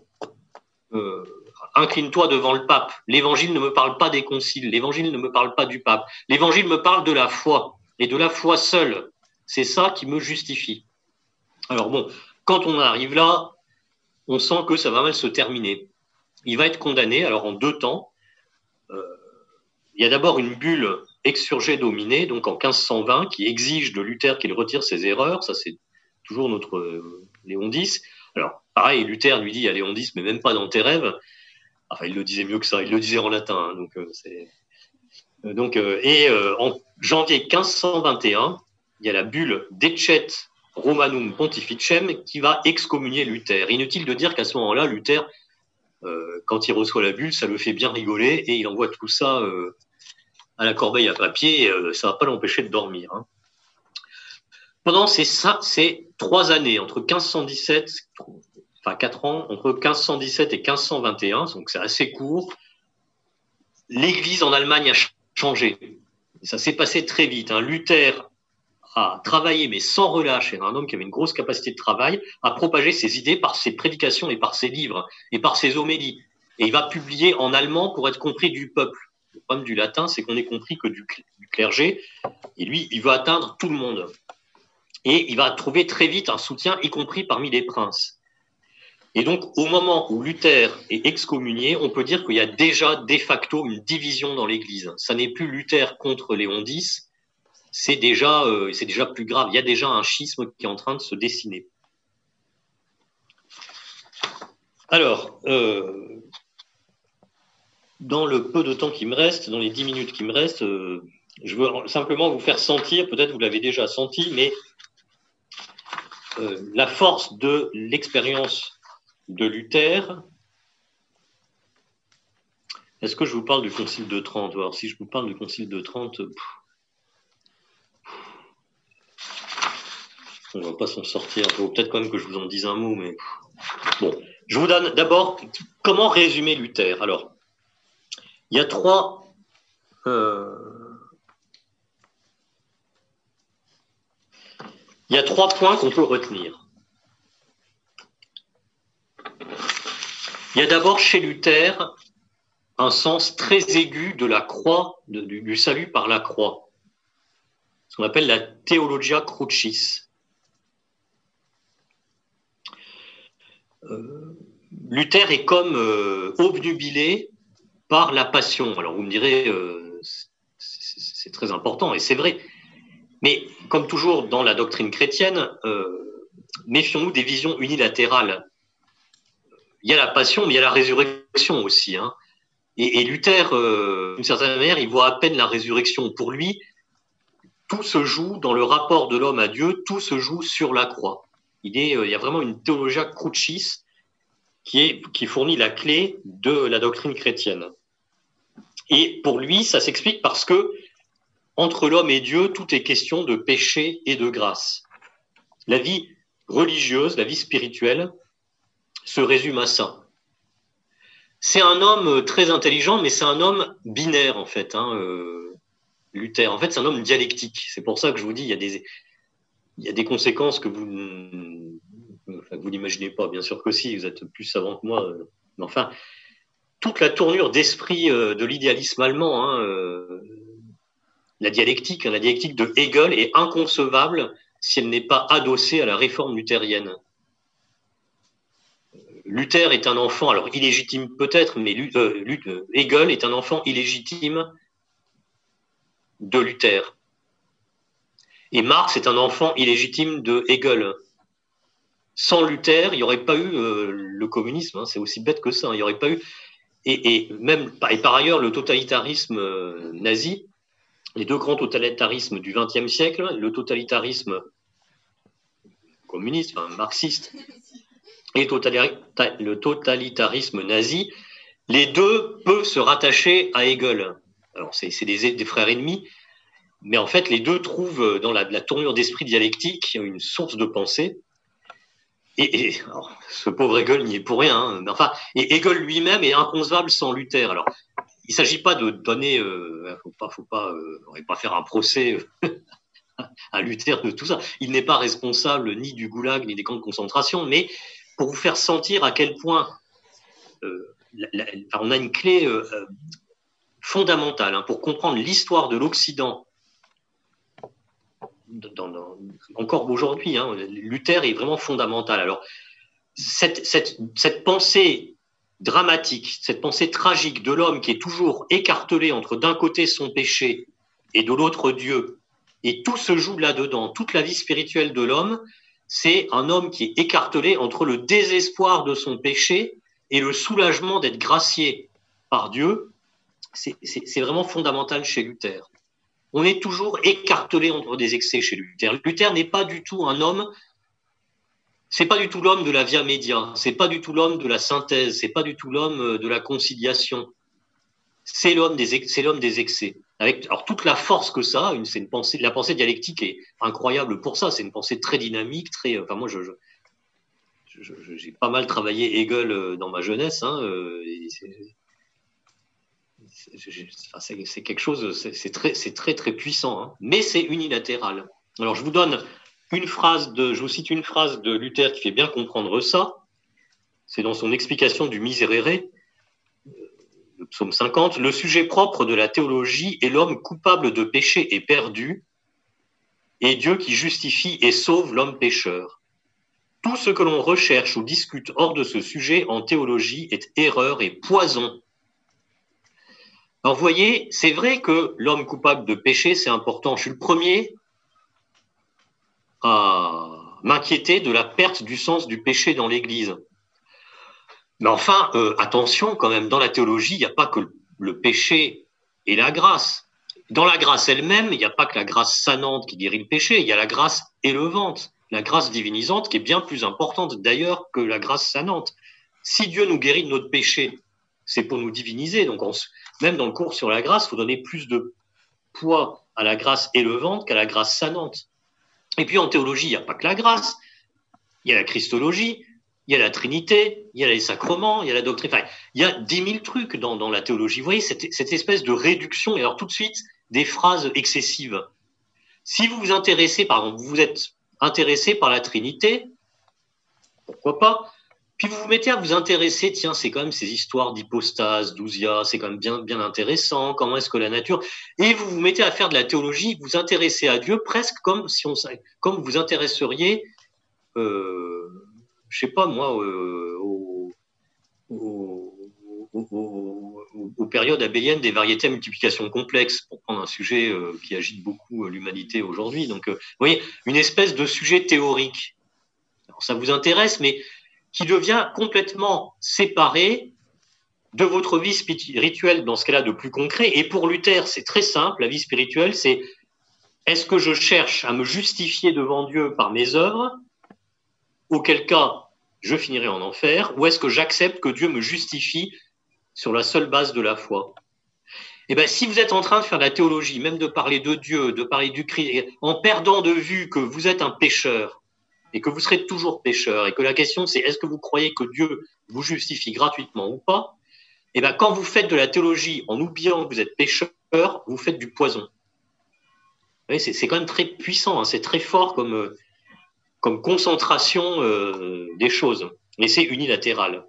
euh, incline-toi devant le pape. L'Évangile ne me parle pas des conciles. L'Évangile ne me parle pas du pape. L'Évangile me parle de la foi et de la foi seule. C'est ça qui me justifie. Alors bon, quand on arrive là, on sent que ça va mal se terminer. Il va être condamné, alors en deux temps. Euh, il y a d'abord une bulle Exsurge Domine, donc en quinze cent vingt, qui exige de Luther qu'il retire ses erreurs. Ça, c'est toujours notre euh, Léon X. Alors, pareil, Luther lui dit à Léon X, mais même pas dans tes rêves. Enfin, il le disait mieux que ça, il le disait en latin. Hein, donc, euh, c'est... donc, euh, et euh, en janvier quinze cent vingt et un, il y a la bulle Decet Romanum Pontificem qui va excommunier Luther. Inutile de dire qu'à ce moment-là, Luther, euh, quand il reçoit la bulle, ça le fait bien rigoler et il envoie tout ça euh, à la corbeille à papier. Et, euh, ça ne va pas l'empêcher de dormir. Hein. Pendant ces, ces trois années, entre quinze cent dix-sept, enfin quatre ans, entre quinze cent dix-sept et quinze cent vingt et un, donc c'est assez court, l'Église en Allemagne a changé. Et ça s'est passé très vite. Hein. Luther a travaillé, mais sans relâche, et un homme qui avait une grosse capacité de travail, a propagé ses idées par ses prédications et par ses livres et par ses homélies. Et il va publier en allemand pour être compris du peuple. Le problème du latin, c'est qu'on est compris que du clergé, et lui, il veut atteindre tout le monde. Et il va trouver très vite un soutien, y compris parmi les princes. Et donc, au moment où Luther est excommunié, on peut dire qu'il y a déjà de facto une division dans l'Église. Ça n'est plus Luther contre Léon X, c'est déjà, euh, c'est déjà plus grave. Il y a déjà un schisme qui est en train de se dessiner. Alors, euh, dans le peu de temps qui me reste, dans les dix minutes qui me restent, euh, je veux simplement vous faire sentir, peut-être vous l'avez déjà senti, mais euh, la force de l'expérience de Luther. Est-ce que je vous parle du Concile de Trente? Alors, si je vous parle du Concile de Trente, pff, on ne va pas s'en sortir. Il faut peut-être quand même que je vous en dise un mot, mais bon. Je vous donne d'abord comment résumer Luther. Alors, il y a trois. Euh, il y a trois points qu'on peut retenir. Il y a d'abord chez Luther un sens très aigu de la croix, de, du, du salut par la croix, ce qu'on appelle la Theologia Crucis. Euh, Luther est comme euh, obnubilé par la passion. Alors vous me direz, euh, c'est très important, et c'est vrai. Mais comme toujours dans la doctrine chrétienne, euh, méfions-nous des visions unilatérales. Il y a la passion, mais il y a la résurrection aussi. Hein. Et, et Luther, euh, d'une certaine manière, il voit à peine la résurrection. Pour lui, tout se joue dans le rapport de l'homme à Dieu, tout se joue sur la croix. Il, est, euh, il y a vraiment une théologia crucis qui, est, qui fournit la clé de la doctrine chrétienne. Et pour lui, ça s'explique parce que entre l'homme et Dieu, tout est question de péché et de grâce. La vie religieuse, la vie spirituelle, se résume à ça. C'est un homme très intelligent, mais c'est un homme binaire, en fait, hein, euh, Luther. En fait, c'est un homme dialectique. C'est pour ça que je vous dis, il y a des, il y a des conséquences que vous, enfin, que vous n'imaginez pas. Bien sûr que si, vous êtes plus savant que moi. Euh, mais enfin, toute la tournure d'esprit euh, de l'idéalisme allemand, hein, euh, la dialectique, hein, la dialectique de Hegel est inconcevable si elle n'est pas adossée à la réforme luthérienne. Luther est un enfant, alors illégitime peut-être, mais euh, Hegel est un enfant illégitime de Luther. Et Marx est un enfant illégitime de Hegel. Sans Luther, il n'y aurait pas eu euh, le communisme, hein, c'est aussi bête que ça, hein, il n'y aurait pas eu. Et, et, même, et par ailleurs, le totalitarisme euh, nazi, les deux grands totalitarismes du vingtième siècle, le totalitarisme communiste, enfin, marxiste, et le totalitarisme nazi, les deux peuvent se rattacher à Hegel. Alors, c'est des, des frères ennemis, mais en fait, les deux trouvent dans la, la tournure d'esprit dialectique une source de pensée. Et, et alors, ce pauvre Hegel n'y est pour rien. Hein, mais enfin, et Hegel lui-même est inconcevable sans Luther. Alors, il ne s'agit pas de donner, euh, faut pas, faut pas, euh, on va pas faire un procès à Luther de tout ça. Il n'est pas responsable ni du goulag ni des camps de concentration, mais pour vous faire sentir à quel point euh, la, la, on a une clé euh, fondamentale hein, pour comprendre l'histoire de l'Occident. Dans, dans, encore aujourd'hui, hein, Luther est vraiment fondamental. Alors, cette, cette, cette pensée dramatique, cette pensée tragique de l'homme qui est toujours écartelé entre d'un côté son péché et de l'autre Dieu, et tout se joue là-dedans, toute la vie spirituelle de l'homme, c'est un homme qui est écartelé entre le désespoir de son péché et le soulagement d'être gracié par Dieu. C'est vraiment fondamental chez Luther. On est toujours écartelé entre des excès chez Luther. Luther n'est pas du tout un homme, c'est pas du tout l'homme de la via media, c'est pas du tout l'homme de la synthèse, c'est pas du tout l'homme de la conciliation. C'est l'homme des, c'est l'homme des excès. Avec alors toute la force que ça, c'est une pensée, la pensée dialectique est incroyable pour ça. C'est une pensée très dynamique, très. Enfin moi, je, je, je, j'ai pas mal travaillé Hegel dans ma jeunesse. Hein, c'est quelque chose, c'est très, c'est très très puissant. Hein, mais c'est unilatéral. Alors je vous donne une phrase de, je vous cite une phrase de Luther qui fait bien comprendre ça. C'est dans son explication du Miserere. Le psaume cinquante, le sujet propre de la théologie est l'homme coupable de péché et perdu, et Dieu qui justifie et sauve l'homme pécheur. Tout ce que l'on recherche ou discute hors de ce sujet en théologie est erreur et poison. Alors vous voyez, c'est vrai que l'homme coupable de péché, c'est important. Je suis le premier à m'inquiéter de la perte du sens du péché dans l'Église. Mais enfin, euh, attention quand même, dans la théologie, il n'y a pas que le péché et la grâce. Dans la grâce elle-même, il n'y a pas que la grâce sanante qui guérit le péché, il y a la grâce élevante, la grâce divinisante qui est bien plus importante d'ailleurs que la grâce sanante. Si Dieu nous guérit de notre péché, c'est pour nous diviniser. Donc on, même dans le cours sur la grâce, il faut donner plus de poids à la grâce élevante qu'à la grâce sanante. Et puis en théologie, il n'y a pas que la grâce, il y a la christologie, il y a la Trinité, il y a les sacrements, il y a la doctrine. Enfin, il y a dix mille trucs dans, dans la théologie. Vous voyez, cette, cette espèce de réduction, et alors tout de suite, des phrases excessives. Si vous vous intéressez, par exemple, vous vous êtes intéressé par la Trinité, pourquoi pas, puis vous vous mettez à vous intéresser, tiens, c'est quand même ces histoires d'hypostase, d'ousia, c'est quand même bien, bien intéressant, comment est-ce que la nature... Et vous vous mettez à faire de la théologie, vous vous intéressez à Dieu presque comme si on, comme vous vous intéresseriez... Euh, je sais pas moi, euh, aux, aux, aux, aux périodes abéliennes des variétés à multiplication complexe, pour prendre un sujet euh, qui agite beaucoup euh, l'humanité aujourd'hui. Donc, euh, vous voyez, une espèce de sujet théorique. Alors, ça vous intéresse, mais qui devient complètement séparé de votre vie spirituelle, dans ce cas-là de plus concret. Et pour Luther, c'est très simple, la vie spirituelle, c'est est-ce que je cherche à me justifier devant Dieu par mes œuvres, auquel cas je finirai en enfer, ou est-ce que j'accepte que Dieu me justifie sur la seule base de la foi? Eh bien, si vous êtes en train de faire de la théologie, même de parler de Dieu, de parler du Christ, en perdant de vue que vous êtes un pécheur, et que vous serez toujours pécheur, et que la question c'est est-ce que vous croyez que Dieu vous justifie gratuitement ou pas? Eh bien, quand vous faites de la théologie en oubliant que vous êtes pécheur, vous faites du poison. C'est quand même très puissant, hein, c'est très fort comme... Euh, comme concentration euh, des choses, mais c'est unilatéral.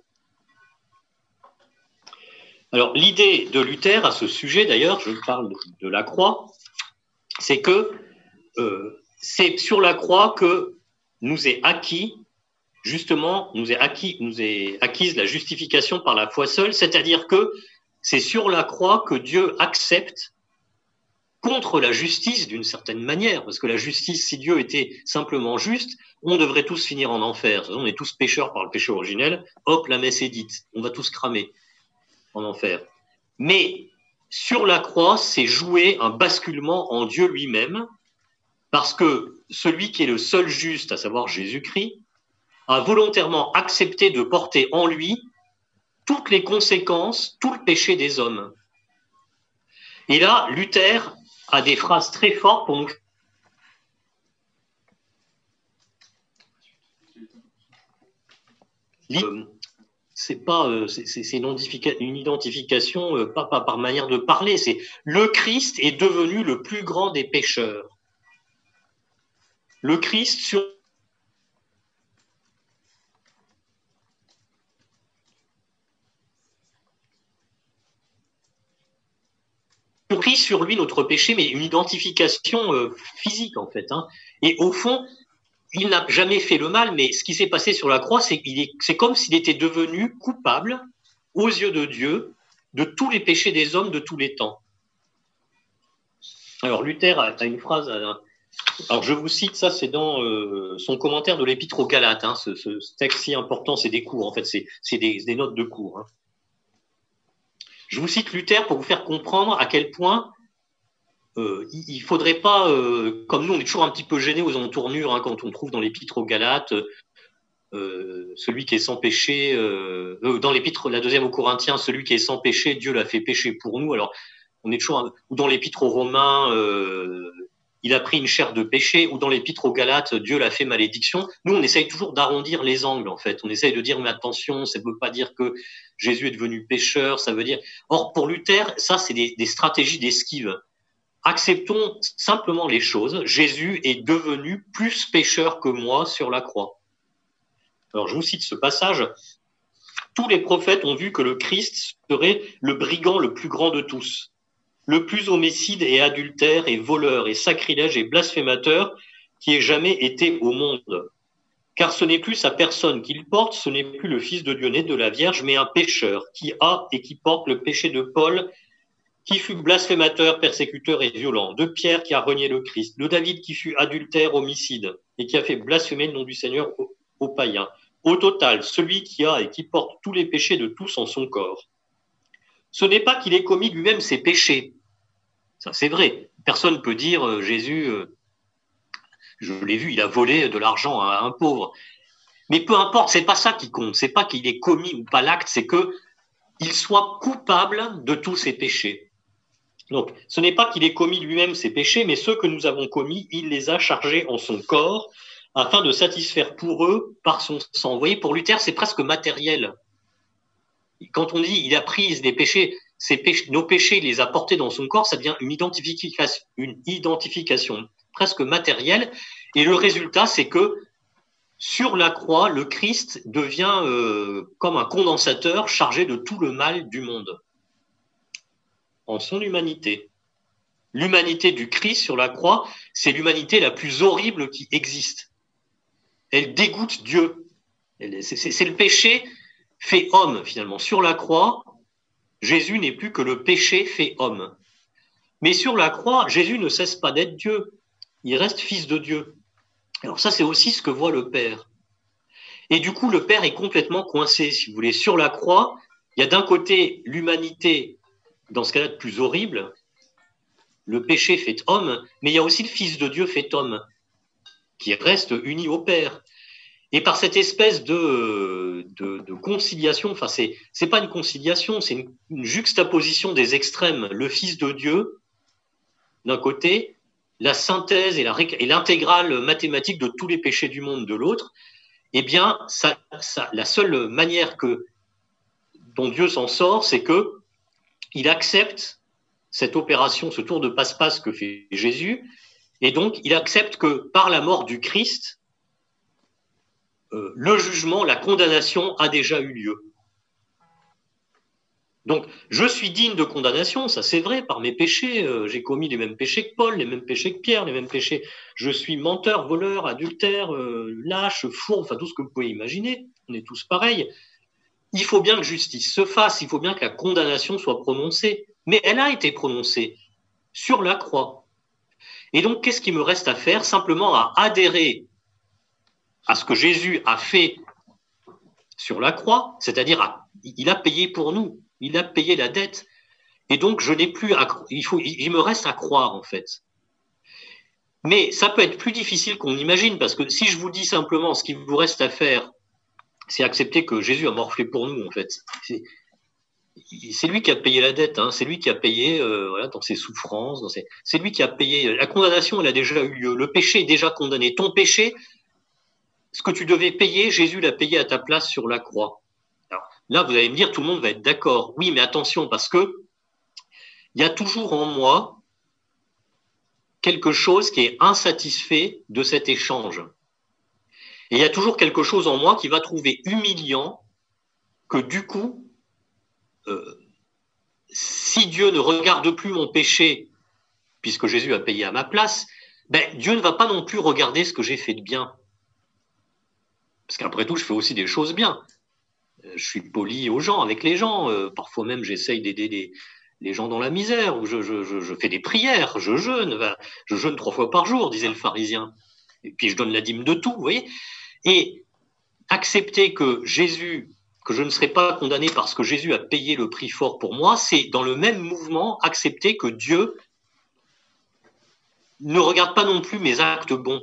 Alors l'idée de Luther à ce sujet, d'ailleurs, je parle de la croix, c'est que euh, c'est sur la croix que nous est acquis, justement, nous est acquis, nous est acquise la justification par la foi seule, c'est-à-dire que c'est sur la croix que Dieu accepte contre la justice d'une certaine manière, parce que la justice, si Dieu était simplement juste, on devrait tous finir en enfer. On est tous pécheurs par le péché originel, hop, la messe est dite, on va tous cramer en enfer. Mais sur la croix, c'est jouer un basculement en Dieu lui-même, parce que celui qui est le seul juste, à savoir Jésus-Christ, a volontairement accepté de porter en lui toutes les conséquences, tout le péché des hommes. Et là, Luther a des phrases très fortes pour nous. C'est pas, c'est une, une identification euh, pas, pas par manière de parler. C'est le Christ est devenu le plus grand des pécheurs. Le Christ sur pris sur lui notre péché, mais une identification euh, physique en fait. Hein. Et au fond, il n'a jamais fait le mal, mais ce qui s'est passé sur la croix, c'est qu'il est, c'est comme s'il était devenu coupable aux yeux de Dieu de tous les péchés des hommes de tous les temps. Alors Luther a une phrase. Alors je vous cite, ça c'est dans euh, son commentaire de l'Épître aux Galates. Hein, ce, ce texte si important, c'est des cours en fait, c'est des, des notes de cours. Hein. Je vous cite Luther pour vous faire comprendre à quel point euh, il ne faudrait pas, euh, comme nous on est toujours un petit peu gêné aux entournures hein, quand on trouve dans l'Épître aux Galates euh, celui qui est sans péché, euh, euh, dans l'Épître, la deuxième aux Corinthiens, celui qui est sans péché, Dieu l'a fait pécher pour nous. Alors on est toujours, ou dans l'Épître aux Romains, euh, il a pris une chair de péché, ou dans l'Épître aux Galates, Dieu l'a fait malédiction. Nous, on essaye toujours d'arrondir les angles, en fait. On essaye de dire, mais attention, ça ne veut pas dire que Jésus est devenu pécheur, ça veut dire... Or, pour Luther, ça, c'est des, des stratégies d'esquive. Acceptons simplement les choses. Jésus est devenu plus pécheur que moi sur la croix. Alors, je vous cite ce passage. Tous les prophètes ont vu que le Christ serait le brigand le plus grand de tous, le plus homicide et adultère et voleur et sacrilège et blasphémateur qui ait jamais été au monde. Car ce n'est plus sa personne qu'il porte, ce n'est plus le Fils de Dieu né de la Vierge, mais un pécheur qui a et qui porte le péché de Paul, qui fut blasphémateur, persécuteur et violent, de Pierre qui a renié le Christ, de David qui fut adultère, homicide et qui a fait blasphémer le nom du Seigneur aux, aux païens. Au total, celui qui a et qui porte tous les péchés de tous en son corps. Ce n'est pas qu'il ait commis lui-même ses péchés. Ça, c'est vrai. Personne ne peut dire euh, Jésus, euh, je l'ai vu, il a volé de l'argent à un pauvre. Mais peu importe, c'est pas ça qui compte. C'est pas qu'il ait commis ou pas l'acte, c'est que il soit coupable de tous ses péchés. Donc, ce n'est pas qu'il ait commis lui-même ses péchés, mais ceux que nous avons commis, il les a chargés en son corps afin de satisfaire pour eux par son sang. Vous voyez, pour Luther, c'est presque matériel. Quand on dit il a pris des péchés, ces péchés, nos péchés, il les a portés dans son corps, ça devient une identification, une identification presque matérielle. Et le résultat, c'est que sur la croix, le Christ devient euh, comme un condensateur chargé de tout le mal du monde en son humanité. L'humanité du Christ sur la croix, c'est l'humanité la plus horrible qui existe. Elle dégoûte Dieu. C'est le péché fait homme, finalement. Sur la croix, Jésus n'est plus que le péché fait homme. Mais sur la croix, Jésus ne cesse pas d'être Dieu. Il reste fils de Dieu. Alors ça, c'est aussi ce que voit le Père. Et du coup, le Père est complètement coincé, si vous voulez. Sur la croix, il y a d'un côté l'humanité, dans ce cas-là, de plus horrible, le péché fait homme, mais il y a aussi le Fils de Dieu fait homme, qui reste uni au Père. Et par cette espèce de, de, de conciliation, enfin, c'est, c'est pas une conciliation, c'est une, une juxtaposition des extrêmes. Le Fils de Dieu, d'un côté, la synthèse et, la, et l'intégrale mathématique de tous les péchés du monde de l'autre, eh bien, ça, ça, la seule manière que, dont Dieu s'en sort, c'est que il accepte cette opération, ce tour de passe-passe que fait Jésus, et donc il accepte que par la mort du Christ, euh, le jugement, la condamnation a déjà eu lieu. Donc, je suis digne de condamnation, ça c'est vrai, par mes péchés. Euh, j'ai commis les mêmes péchés que Paul, les mêmes péchés que Pierre, les mêmes péchés. Je suis menteur, voleur, adultère, euh, lâche, fourbe, enfin tout ce que vous pouvez imaginer. On est tous pareils. Il faut bien que justice se fasse, il faut bien que la condamnation soit prononcée. Mais elle a été prononcée. sur la croix. Et donc, qu'est-ce qu'il me reste à faire? Simplement à adhérer à ce que Jésus a fait sur la croix, c'est-à-dire à, il a payé pour nous, il a payé la dette. Et donc, je n'ai plus à, il faut, il me reste à croire, en fait. Mais ça peut être plus difficile qu'on imagine, parce que si je vous dis simplement ce qu'il vous reste à faire, c'est accepter que Jésus a morflé pour nous, en fait. C'est, c'est lui qui a payé la dette, hein. C'est lui qui a payé euh, voilà, dans ses souffrances, dans ses... c'est lui qui a payé. La condamnation, elle a déjà eu lieu. Le péché est déjà condamné. Ton péché, ce que tu devais payer, Jésus l'a payé à ta place sur la croix. Alors, là, vous allez me dire, tout le monde va être d'accord. Oui, mais attention, parce que il y a toujours en moi quelque chose qui est insatisfait de cet échange. Et il y a toujours quelque chose en moi qui va trouver humiliant que du coup, euh, si Dieu ne regarde plus mon péché, puisque Jésus a payé à ma place, ben, Dieu ne va pas non plus regarder ce que j'ai fait de bien. Parce qu'après tout, je fais aussi des choses bien. Je suis poli aux gens, avec les gens. Euh, parfois même, j'essaye d'aider les, les gens dans la misère, ou je, je, je, je fais des prières, je jeûne. Ben, je jeûne trois fois par jour, disait le pharisien. Et puis je donne la dîme de tout, vous voyez. Et accepter que Jésus, que je ne serai pas condamné parce que Jésus a payé le prix fort pour moi, c'est dans le même mouvement accepter que Dieu ne regarde pas non plus mes actes bons.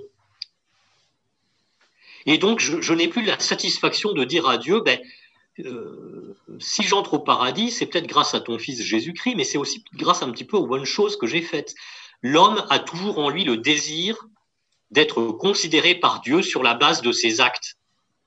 Et donc, je, je n'ai plus la satisfaction de dire à Dieu, ben, euh, si j'entre au paradis, c'est peut-être grâce à ton fils Jésus-Christ, mais c'est aussi grâce un petit peu aux bonnes choses que j'ai faites. L'homme a toujours en lui le désir d'être considéré par Dieu sur la base de ses actes.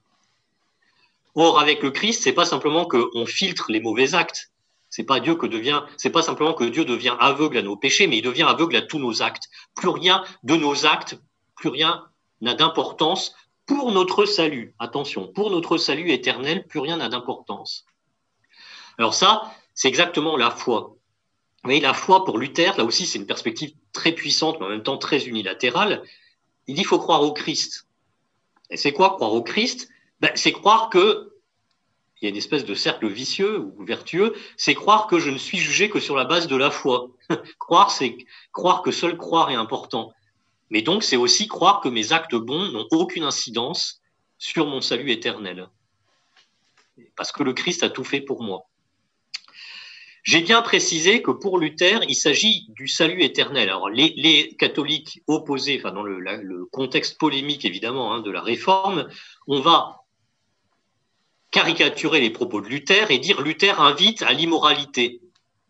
Or, avec le Christ, c'est pas simplement qu'on filtre les mauvais actes. C'est pas Dieu que devient, c'est pas simplement que Dieu devient aveugle à nos péchés, mais il devient aveugle à tous nos actes. Plus rien de nos actes, plus rien n'a d'importance pour notre salut. Attention, pour notre salut éternel, plus rien n'a d'importance. Alors ça, c'est exactement la foi. Vous voyez, la foi pour Luther, là aussi, c'est une perspective très puissante, mais en même temps très unilatérale. Il dit, il faut croire au Christ. Et c'est quoi croire au Christ? Ben, c'est croire que, il y a une espèce de cercle vicieux ou vertueux, c'est croire que je ne suis jugé que sur la base de la foi. Croire, c'est croire que seul croire est important. Mais donc, c'est aussi croire que mes actes bons n'ont aucune incidence sur mon salut éternel. Parce que le Christ a tout fait pour moi. J'ai bien précisé que pour Luther, il s'agit du salut éternel. Alors, les, les catholiques opposés, enfin, dans le, la, le contexte polémique, évidemment, hein, de la Réforme, on va caricaturer les propos de Luther et dire Luther invite à l'immoralité.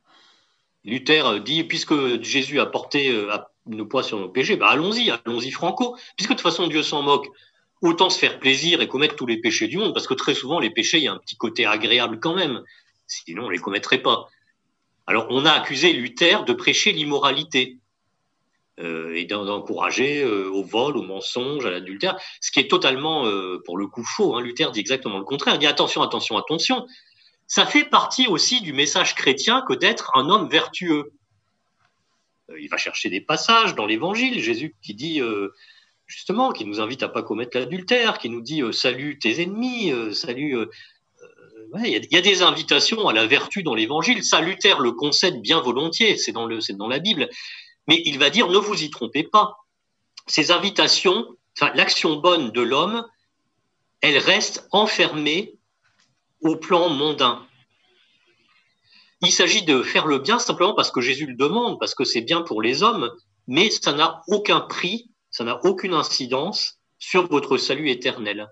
Luther dit, puisque Jésus a porté euh, nos poids sur nos péchés, bah allons-y, allons-y franco. Puisque de toute façon Dieu s'en moque, autant se faire plaisir et commettre tous les péchés du monde, parce que très souvent les péchés, il y a un petit côté agréable quand même, sinon on ne les commettrait pas. Alors on a accusé Luther de prêcher l'immoralité euh, et d'encourager euh, au vol, au mensonge, à l'adultère, ce qui est totalement, euh, pour le coup, faux. Hein. Luther dit exactement le contraire. Il dit attention, attention, attention. Ça fait partie aussi du message chrétien que d'être un homme vertueux. Euh, il va chercher des passages dans l'Évangile, Jésus qui dit euh, justement, qui nous invite à pas commettre l'adultère, qui nous dit euh, salue tes ennemis, euh, salue. Euh, ouais, il y, y a des invitations à la vertu dans l'Évangile. Ça, Luther le concède bien volontiers. C'est dans le, c'est dans la Bible. Mais il va dire, ne vous y trompez pas. Ces invitations, enfin, l'action bonne de l'homme, elle reste enfermée au plan mondain. Il s'agit de faire le bien simplement parce que Jésus le demande, parce que c'est bien pour les hommes, mais ça n'a aucun prix, ça n'a aucune incidence sur votre salut éternel.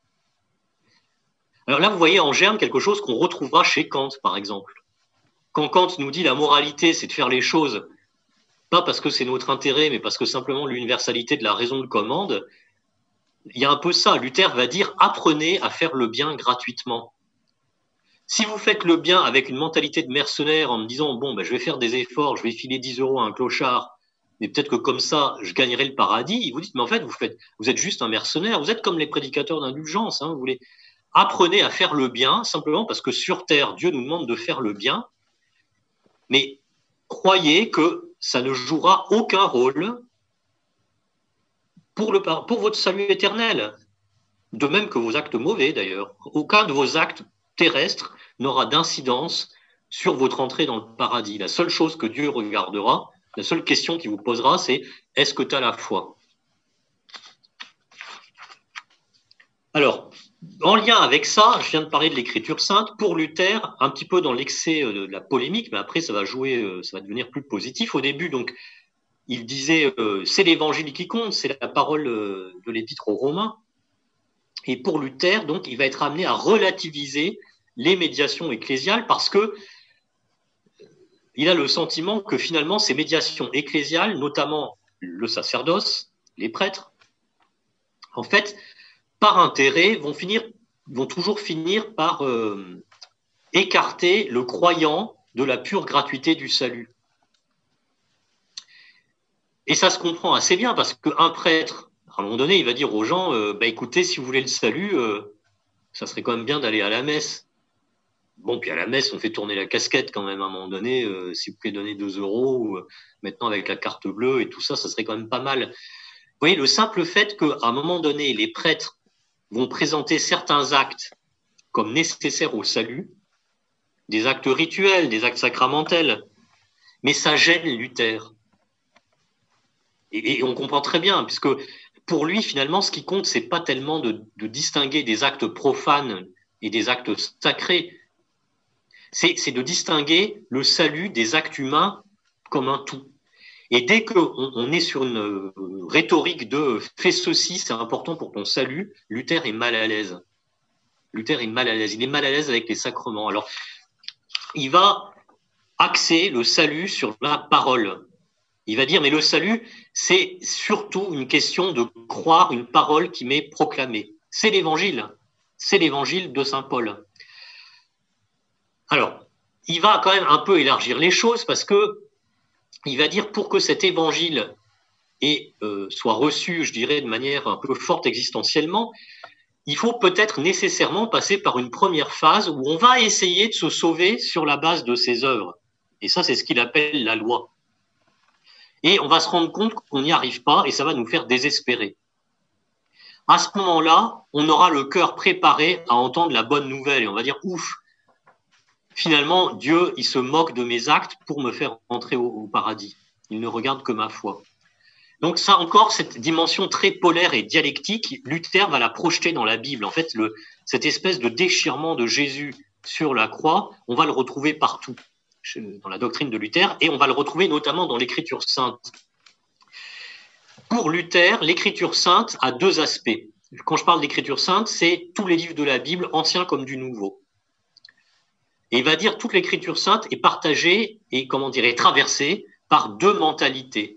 Alors là, vous voyez en germe quelque chose qu'on retrouvera chez Kant, par exemple. Quand Kant nous dit la moralité, c'est de faire les choses pas parce que c'est notre intérêt, mais parce que simplement l'universalité de la raison le commande, il y a un peu ça. Luther va dire apprenez à faire le bien gratuitement. Si vous faites le bien avec une mentalité de mercenaire en me disant bon, ben, je vais faire des efforts, je vais filer dix euros à un clochard, mais peut-être que comme ça, je gagnerai le paradis, vous dites mais en fait, vous, faites, vous êtes juste un mercenaire, vous êtes comme les prédicateurs d'indulgence. Hein, vous voulez apprenez à faire le bien simplement parce que sur terre, Dieu nous demande de faire le bien, mais croyez que ça ne jouera aucun rôle pour, le, pour votre salut éternel. De même que vos actes mauvais, d'ailleurs. Aucun de vos actes terrestres n'aura d'incidence sur votre entrée dans le paradis. La seule chose que Dieu regardera, La seule question qu'il vous posera, c'est « Est-ce que tu as la foi ?» Alors, en lien avec ça, je viens de parler de l'écriture sainte. Pour Luther, un petit peu dans l'excès de la polémique, mais après ça va jouer, ça va devenir plus positif. Au début, donc, il disait euh, c'est l'évangile qui compte, c'est la parole euh, de l'épître aux Romains. Et pour Luther, donc, il va être amené à relativiser les médiations ecclésiales parce que il a le sentiment que finalement ces médiations ecclésiales, notamment le sacerdoce, les prêtres, en fait, par intérêt, vont finir, vont toujours finir par euh, écarter le croyant de la pure gratuité du salut. Et ça se comprend assez bien parce qu'un prêtre, à un moment donné, il va dire aux gens, euh, bah, écoutez, si vous voulez le salut, euh, ça serait quand même bien d'aller à la messe. Bon, puis à la messe, on fait tourner la casquette quand même à un moment donné. Euh, si vous pouvez donner deux euros, euh, maintenant avec la carte bleue et tout ça, ça serait quand même pas mal. Vous voyez, le simple fait qu'à un moment donné, les prêtres vont présenter certains actes comme nécessaires au salut, des actes rituels, des actes sacramentels, mais ça gêne Luther. Et, et on comprend très bien, puisque pour lui, finalement, ce qui compte, c'est pas tellement de, de distinguer des actes profanes et des actes sacrés, c'est de distinguer le salut des actes humains comme un tout. Et dès qu'on on est sur une rhétorique de fais ceci, c'est important pour ton salut, Luther est mal à l'aise. Luther est mal à l'aise. Il est mal à l'aise avec les sacrements. Alors, il va axer le salut sur la parole. Il va dire, mais le salut, c'est surtout une question de croire une parole qui m'est proclamée. C'est l'évangile. C'est l'évangile de saint Paul. Alors, il va quand même un peu élargir les choses parce que il va dire pour que cet évangile et, euh, soit reçu, je dirais, de manière un peu forte existentiellement, il faut peut-être nécessairement passer par une première phase où on va essayer de se sauver sur la base de ses œuvres. Et ça, c'est ce qu'il appelle la loi. Et on va se rendre compte qu'on n'y arrive pas et ça va nous faire désespérer. À ce moment-là, on aura le cœur préparé à entendre la bonne nouvelle et on va dire ouf, finalement, Dieu, il se moque de mes actes pour me faire entrer au, au paradis. Il ne regarde que ma foi. Donc ça encore, cette dimension très polaire et dialectique, Luther va la projeter dans la Bible. En fait, le, cette espèce de déchirement de Jésus sur la croix, on va le retrouver partout dans la doctrine de Luther et on va le retrouver notamment dans l'écriture sainte. Pour Luther, l'écriture sainte a deux aspects. Quand je parle d'écriture sainte, c'est tous les livres de la Bible, anciens comme du nouveau. Et il va dire toute l'écriture sainte est partagée et, comment dire, est traversée par deux mentalités.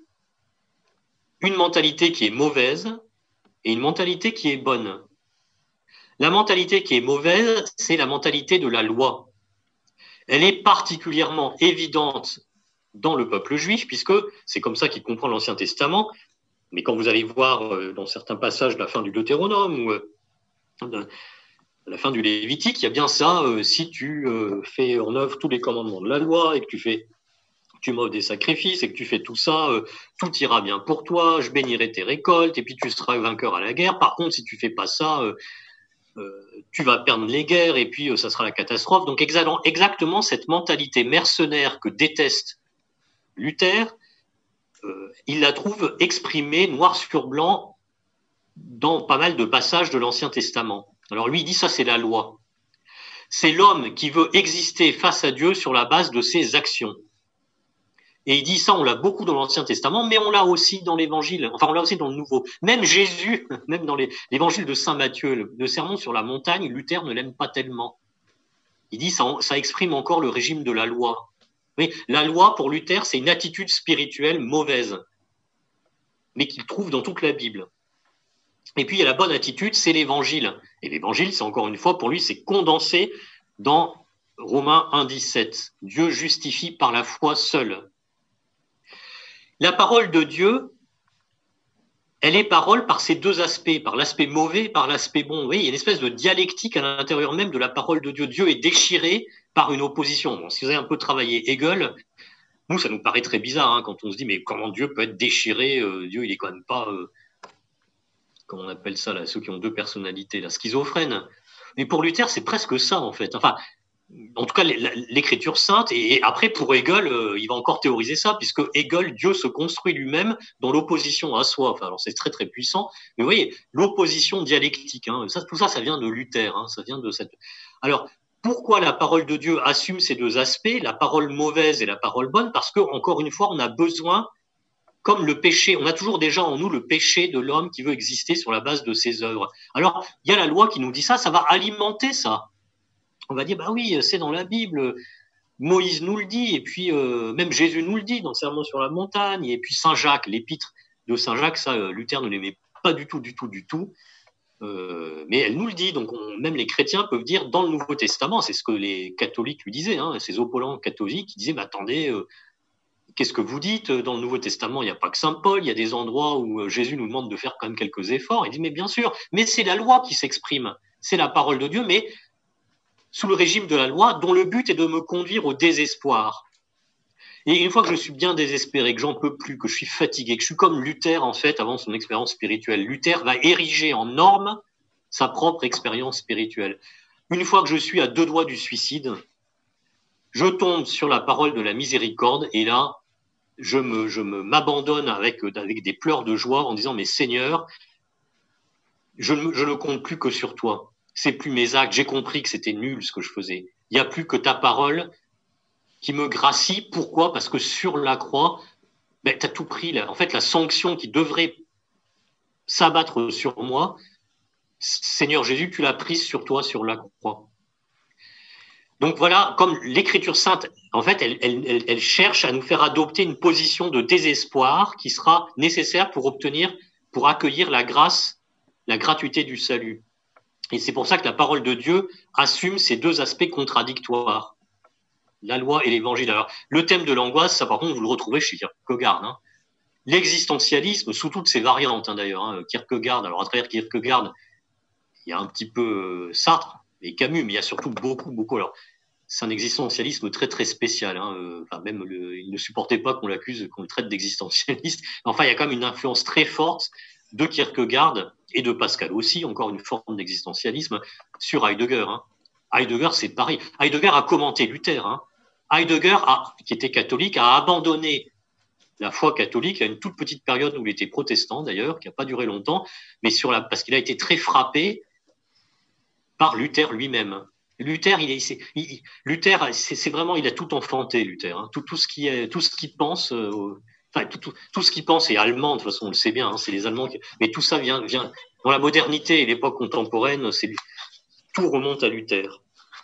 Une mentalité qui est mauvaise et une mentalité qui est bonne. La mentalité qui est mauvaise, c'est la mentalité de la loi. Elle est particulièrement évidente dans le peuple juif, puisque c'est comme ça qu'il comprend l'Ancien Testament. Mais quand vous allez voir dans certains passages de la fin du Deutéronome ou de la fin du Lévitique, il y a bien ça, si tu fais en œuvre tous les commandements de la loi et que tu fais tu m'offres des sacrifices et que tu fais tout ça, euh, tout ira bien pour toi, je bénirai tes récoltes et puis tu seras vainqueur à la guerre. Par contre, si tu fais pas ça, euh, euh, tu vas perdre les guerres et puis euh, ça sera la catastrophe. Donc exactement cette mentalité mercenaire que déteste Luther, euh, il la trouve exprimée noir sur blanc dans pas mal de passages de l'Ancien Testament. Alors lui, il dit ça, c'est la loi. C'est l'homme qui veut exister face à Dieu sur la base de ses actions. Et il dit ça, on l'a beaucoup dans l'Ancien Testament, mais on l'a aussi dans l'Évangile, enfin on l'a aussi dans le Nouveau. Même Jésus, même dans l'Évangile de Saint Matthieu, le, le sermon sur la montagne, Luther ne l'aime pas tellement. Il dit ça, ça exprime encore le régime de la loi. Mais la loi, pour Luther, c'est une attitude spirituelle mauvaise, mais qu'il trouve dans toute la Bible. Et puis il y a la bonne attitude, c'est l'Évangile. Et l'Évangile, c'est encore une fois, pour lui, c'est condensé dans Romains un, dix-sept. Dieu justifie par la foi seule. La parole de Dieu, elle est parole par ces deux aspects, par l'aspect mauvais, par l'aspect bon. Oui, il y a une espèce de dialectique à l'intérieur même de la parole de Dieu. Dieu est déchiré par une opposition. Bon, si vous avez un peu travaillé Hegel, nous, ça nous paraît très bizarre hein, quand on se dit mais comment Dieu peut être déchiré euh, Dieu, il est quand même pas, euh, comment on appelle ça, là, ceux qui ont deux personnalités, la schizophrène. Mais pour Luther, c'est presque ça en fait. Enfin, en tout cas l'écriture sainte, et après pour Hegel, euh, il va encore théoriser ça, puisque Hegel, Dieu se construit lui-même dans l'opposition à soi. Enfin, alors c'est très très puissant, mais vous voyez, l'opposition dialectique, hein, ça, tout ça, ça vient de Luther, hein, ça vient de cette. Alors, pourquoi la parole de Dieu assume ces deux aspects, la parole mauvaise et la parole bonne? Parce que, encore une fois, on a besoin, comme le péché, on a toujours déjà en nous le péché de l'homme qui veut exister sur la base de ses œuvres. Alors, il y a la loi qui nous dit ça, ça va alimenter ça. On va dire, bah oui, c'est dans la Bible, Moïse nous le dit, et puis euh, même Jésus nous le dit dans le Sermon sur la montagne, et puis Saint Jacques, l'épître de Saint Jacques, ça, euh, Luther ne l'aimait pas du tout, du tout, du tout, euh, mais elle nous le dit, donc on, même les chrétiens peuvent dire dans le Nouveau Testament, c'est ce que les catholiques lui disaient, hein, ces opposants catholiques, ils disaient, mais attendez, euh, qu'est-ce que vous dites? Dans le Nouveau Testament, il n'y a pas que Saint Paul, il y a des endroits où Jésus nous demande de faire quand même quelques efforts, il dit, mais bien sûr, mais c'est la loi qui s'exprime, c'est la parole de Dieu, mais sous le régime de la loi, dont le but est de me conduire au désespoir. Et une fois que je suis bien désespéré, que j'en peux plus, que je suis fatigué, que je suis comme Luther, en fait, avant son expérience spirituelle, Luther va ériger en norme sa propre expérience spirituelle. Une fois que je suis à deux doigts du suicide, je tombe sur la parole de la miséricorde, et là, je me, je me, m'abandonne avec, avec des pleurs de joie en disant, mais Seigneur, je ne, je ne compte plus que sur toi. C'est plus mes actes. J'ai compris que c'était nul ce que je faisais. Il n'y a plus que ta parole qui me gracie. Pourquoi? Parce que sur la croix, ben, tu as tout pris. Là. En fait, la sanction qui devrait s'abattre sur moi, Seigneur Jésus, tu l'as prise sur toi sur la croix. Donc voilà, comme l'Écriture sainte, en fait, elle, elle, elle cherche à nous faire adopter une position de désespoir qui sera nécessaire pour obtenir, pour accueillir la grâce, la gratuité du salut. Et c'est pour ça que la parole de Dieu assume ces deux aspects contradictoires, la loi et l'évangile. Alors, le thème de l'angoisse, ça par contre, vous le retrouvez chez Kierkegaard. Hein. L'existentialisme, sous toutes ses variantes hein, d'ailleurs, hein, Kierkegaard, alors à travers Kierkegaard, il y a un petit peu euh, Sartre et Camus, mais il y a surtout beaucoup, beaucoup. Alors, c'est un existentialisme très, très spécial. Hein, euh, enfin, même le, il ne supportait pas qu'on l'accuse, qu'on le traite d'existentialiste. Enfin, il y a quand même une influence très forte de Kierkegaard et de Pascal aussi, encore une forme d'existentialisme, sur Heidegger. Hein. Heidegger, c'est pareil. Heidegger a commenté Luther. Hein. Heidegger, a, qui était catholique, a abandonné la foi catholique à une toute petite période où il était protestant, d'ailleurs, qui n'a pas duré longtemps, mais sur la, parce qu'il a été très frappé par Luther lui-même. Luther, il est, il, Luther, c'est, c'est vraiment, il a tout enfanté, Luther. Hein. Tout, tout ce qui est, tout ce qu'il pense, euh, enfin, tout, tout, tout ce qu'il pense est allemand, de toute façon, on le sait bien, hein, c'est les Allemands qui, mais tout ça vient, vient, dans la modernité et l'époque contemporaine, c'est, tout remonte à Luther.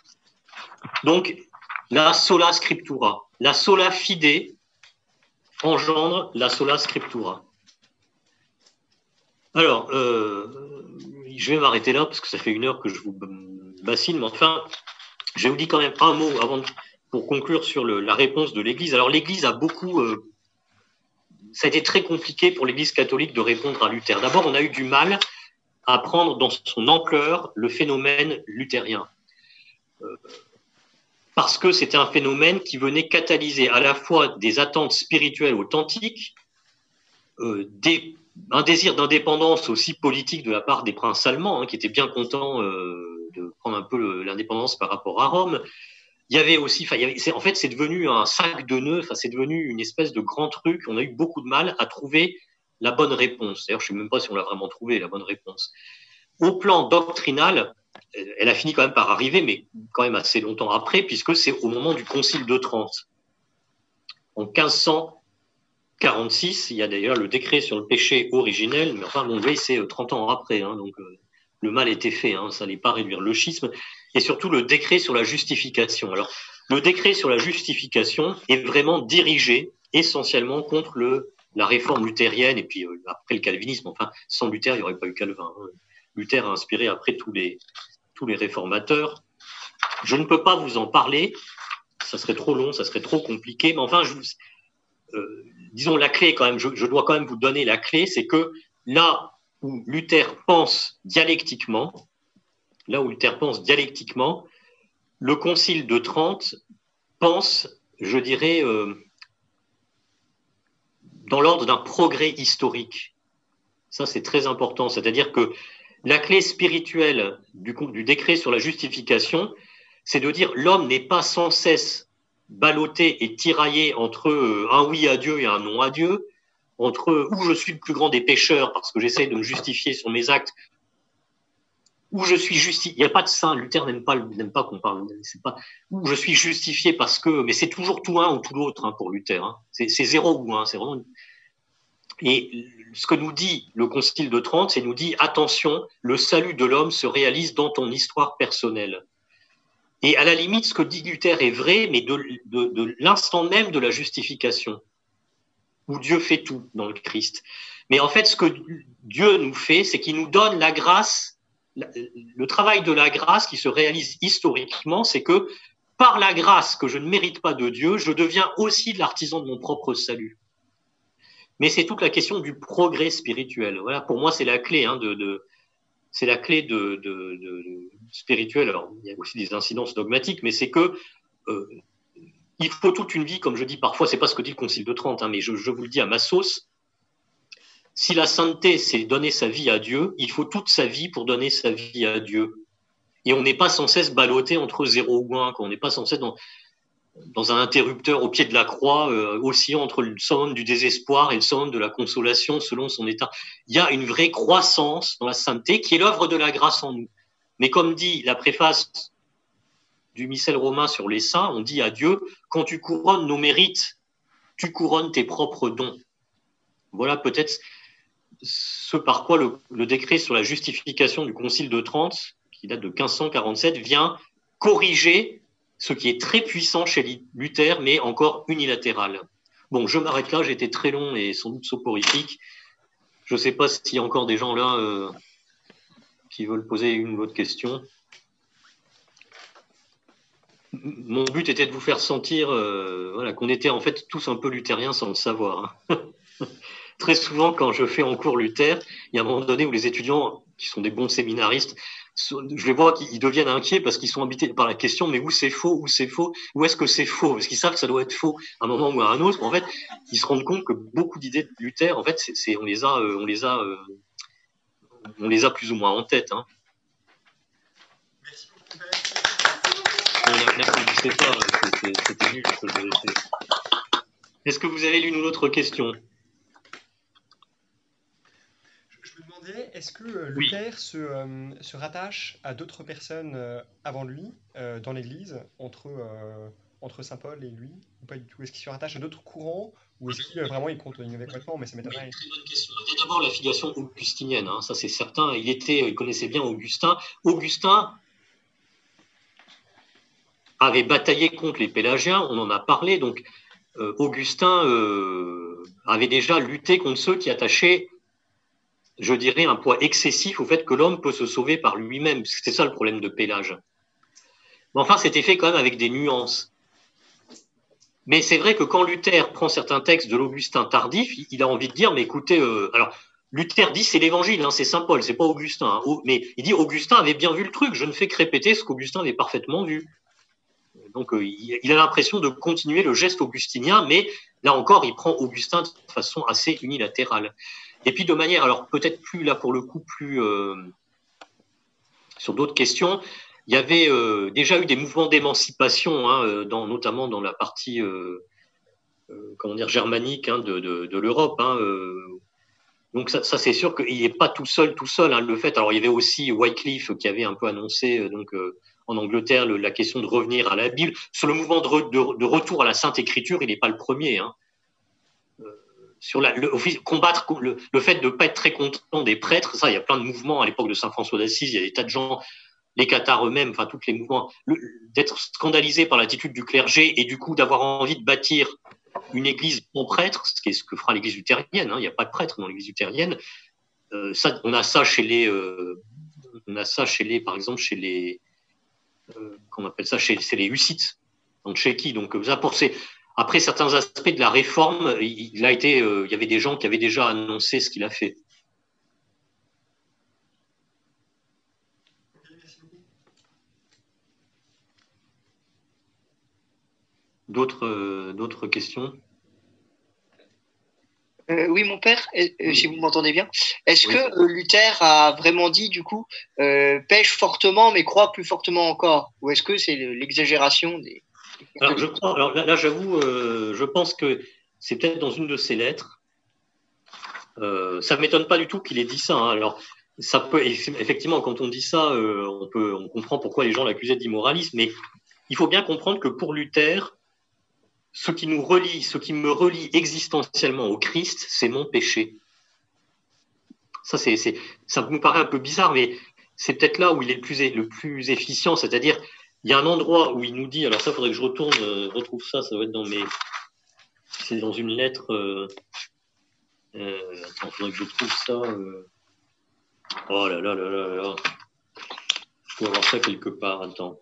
Donc, la sola scriptura, la sola fide engendre la sola scriptura. Alors, euh, je vais m'arrêter là parce que ça fait une heure que je vous bassine, mais enfin, je vous dis quand même un mot avant de, pour conclure sur le, la réponse de l'Église. Alors, l'Église a beaucoup, euh, ça a été très compliqué pour l'Église catholique de répondre à Luther. D'abord, on a eu du mal à prendre dans son ampleur le phénomène luthérien. Euh, parce que c'était un phénomène qui venait catalyser à la fois des attentes spirituelles authentiques, euh, des, un désir d'indépendance aussi politique de la part des princes allemands, hein, qui étaient bien contents euh, de prendre un peu le, l'indépendance par rapport à Rome. Il y avait aussi, enfin, il y avait, c'est, en fait, c'est devenu un sac de nœuds, enfin, c'est devenu une espèce de grand truc. On a eu beaucoup de mal à trouver la bonne réponse. D'ailleurs, je ne sais même pas si on l'a vraiment trouvé, la bonne réponse. Au plan doctrinal, elle a fini quand même par arriver, mais quand même assez longtemps après, puisque c'est au moment du Concile de Trente. En quinze cent quarante-six, il y a d'ailleurs le décret sur le péché originel, mais enfin, bon, c'est trente ans après, hein, donc euh, le mal était fait, hein, ça n'allait pas réduire le schisme, et surtout le décret sur la justification. Alors, le décret sur la justification est vraiment dirigé essentiellement contre le, la réforme luthérienne, et puis euh, après le calvinisme, enfin, sans Luther, il n'y aurait pas eu Calvin. Hein. Luther a inspiré après tous les, tous les réformateurs. Je ne peux pas vous en parler, ça serait trop long, ça serait trop compliqué, mais enfin, je, euh, disons la clé quand même, je, je dois quand même vous donner la clé, c'est que là où Luther pense dialectiquement, là où Luther pense dialectiquement, le Concile de Trente pense, je dirais, euh, dans l'ordre d'un progrès historique. Ça, c'est très important, c'est-à-dire que la clé spirituelle du, du décret sur la justification, c'est de dire l'homme n'est pas sans cesse ballotté et tiraillé entre un oui à Dieu et un non à Dieu, entre où je suis le plus grand des pécheurs parce que j'essaie de me justifier sur mes actes, où je suis justifié, il n'y a pas de saint, Luther n'aime pas, n'aime pas qu'on parle, c'est pas, où je suis justifié parce que, mais c'est toujours tout un ou tout l'autre hein, pour Luther, hein. c'est, c'est zéro ou un, c'est vraiment. Et ce que nous dit le Concile de Trente, c'est nous dit attention, le salut de l'homme se réalise dans ton histoire personnelle. Et à la limite, ce que dit Luther est vrai, mais de, de, de l'instant même de la justification, où Dieu fait tout dans le Christ. Mais en fait, ce que Dieu nous fait, c'est qu'il nous donne la grâce. Le travail de la grâce qui se réalise historiquement, c'est que par la grâce que je ne mérite pas de Dieu, je deviens aussi l'artisan de mon propre salut. Mais c'est toute la question du progrès spirituel. Voilà, pour moi, c'est la clé hein, de, de c'est la clé de, de, de, de spirituelle. Alors, il y a aussi des incidences dogmatiques, mais c'est que euh, il faut toute une vie, comme je dis parfois, c'est pas ce que dit le Concile de Trente, hein, mais je, je vous le dis à ma sauce. Si la sainteté, c'est donner sa vie à Dieu, il faut toute sa vie pour donner sa vie à Dieu. Et on n'est pas sans cesse ballotté entre zéro ou un, on n'est pas sans cesse dans, dans un interrupteur au pied de la croix, euh, aussi entre le summum du désespoir et le summum de la consolation selon son état. Il y a une vraie croissance dans la sainteté qui est l'œuvre de la grâce en nous. Mais comme dit la préface du missel romain sur les saints, on dit à Dieu, quand tu couronnes nos mérites, tu couronnes tes propres dons. Voilà peut-être ce par quoi le, le décret sur la justification du Concile de Trente, qui date de quinze cent quarante-sept, vient corriger ce qui est très puissant chez Luther, mais encore unilatéral. Bon, je m'arrête là, j'ai été très long et sans doute soporifique. Je ne sais pas s'il y a encore des gens là euh, qui veulent poser une ou autre question. Mon but était de vous faire sentir euh, voilà, qu'on était en fait tous un peu luthériens sans le savoir. Hein. Très souvent, quand je fais en cours Luther, il y a un moment donné où les étudiants, qui sont des bons séminaristes, je les vois qu'ils deviennent inquiets parce qu'ils sont habités par la question, mais où c'est faux, où c'est faux, où est-ce que c'est faux? Parce qu'ils savent que ça doit être faux à un moment ou à un autre. En fait, ils se rendent compte que beaucoup d'idées de Luther, en fait, c'est, c'est, on les a, euh, on les a, euh, on les a plus ou moins en tête. Hein. N'applaudissez pas, c'était, c'était nul ce que je faisais. Est-ce que vous avez l'une ou l'autre question? Je me demandais, est-ce que euh, Luther oui. se, euh, se rattache à d'autres personnes euh, avant lui euh, dans l'Église, entre, euh, entre Saint Paul et lui, ou pas du tout? Est-ce qu'il se rattache à d'autres courants, ou est-ce qu'il euh, vraiment il compte innover complètement, mais ça m'étonnerait. Oui, très bonne question. Il y a d'abord la filiation augustinienne, hein, ça c'est certain. Il était, il connaissait bien Augustin. Augustin avait bataillé contre les Pélagiens, on en a parlé. Donc euh, Augustin euh, avait déjà lutté contre ceux qui attachaient, je dirais, un poids excessif au fait que l'homme peut se sauver par lui-même. C'est ça le problème de Pélage. Mais enfin, c'était fait quand même avec des nuances. Mais c'est vrai que quand Luther prend certains textes de l'Augustin tardif, il a envie de dire, mais écoutez, euh, alors Luther dit c'est l'Évangile, hein, c'est Saint Paul, c'est pas Augustin. Hein, mais il dit Augustin avait bien vu le truc, je ne fais que répéter ce qu'Augustin avait parfaitement vu. Donc euh, il, il a l'impression de continuer le geste augustinien, mais là encore, il prend Augustin de façon assez unilatérale. Et puis de manière, alors peut-être plus là pour le coup, plus euh, sur d'autres questions, il y avait euh, déjà eu des mouvements d'émancipation, hein, dans, notamment dans la partie euh, euh, comment dire germanique hein, de, de, de l'Europe. Hein, euh, donc ça, ça c'est sûr qu'il n'est pas tout seul, tout seul. Hein, le fait. Alors il y avait aussi Wycliffe qui avait un peu annoncé euh, donc euh, en Angleterre le, la question de revenir à la Bible. Sur le mouvement de, re, de, de retour à la Sainte Écriture, il n'est pas le premier. Hein. Sur la, le, combattre le, le fait de ne pas être très content des prêtres, ça, il y a plein de mouvements à l'époque de Saint François d'Assise, il y a des tas de gens, les cathares eux-mêmes, enfin, tous les mouvements, le, d'être scandalisé par l'attitude du clergé et du coup d'avoir envie de bâtir une église sans prêtre, ce qui est ce que fera l'église luthérienne, hein, il n'y a pas de prêtre dans l'église luthérienne, euh, ça, on a ça chez les, euh, on a ça chez les, par exemple, chez les, euh, comment on appelle ça, chez, c'est les Hussites, en Tchéquie, donc ça pour ces, après certains aspects de la réforme, il a été, euh, il y avait des gens qui avaient déjà annoncé ce qu'il a fait. D'autres, euh, d'autres questions? Euh, oui, mon père, euh, euh, si vous m'entendez bien, est-ce oui. que euh, Luther a vraiment dit, du coup, euh, pêche fortement, mais croit plus fortement encore? Ou est-ce que c'est l'exagération des... Alors, je crois, alors là, là j'avoue, euh, je pense que c'est peut-être dans une de ses lettres. Euh, ça ne m'étonne pas du tout qu'il ait dit ça. Hein. Alors, ça peut, effectivement, quand on dit ça, euh, on, peut, on comprend pourquoi les gens l'accusaient d'immoralisme, mais il faut bien comprendre que pour Luther, ce qui nous relie, ce qui me relie existentiellement au Christ, c'est mon péché. Ça, c'est, c'est, ça me paraît un peu bizarre, mais c'est peut-être là où il est le plus, le plus efficient. C'est-à-dire, il y a un endroit où il nous dit, alors ça, il faudrait que je retourne, euh, retrouve ça, ça doit être dans mes, c'est dans une lettre, euh, euh, attends, il faudrait que je trouve ça, euh, oh là là là là là, je dois avoir ça quelque part, attends.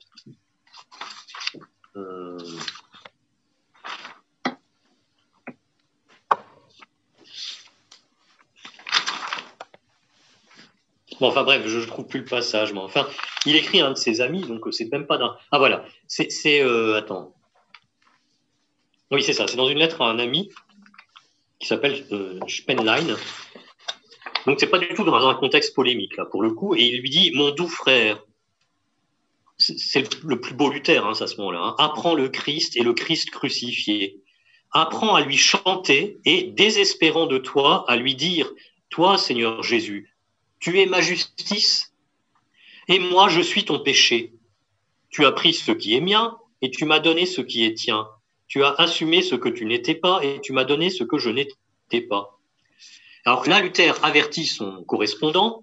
Euh... Bon, enfin bref, je ne trouve plus le passage, mais enfin, il écrit à un de ses amis, donc c'est même pas d'un... Ah voilà, c'est... c'est euh, attends. Oui, c'est ça, c'est dans une lettre à un ami qui s'appelle euh, Spenlein. Donc c'est pas du tout dans un contexte polémique, là, pour le coup, et il lui dit « Mon doux frère », c'est le plus beau Luther, hein, à ce moment-là, hein, « apprends le Christ et le Christ crucifié. Apprends à lui chanter et, désespérant de toi, à lui dire « Toi, Seigneur Jésus, tu es ma justice et moi je suis ton péché. Tu as pris ce qui est mien et tu m'as donné ce qui est tien. Tu as assumé ce que tu n'étais pas et tu m'as donné ce que je n'étais pas. » Alors là, Luther avertit son correspondant.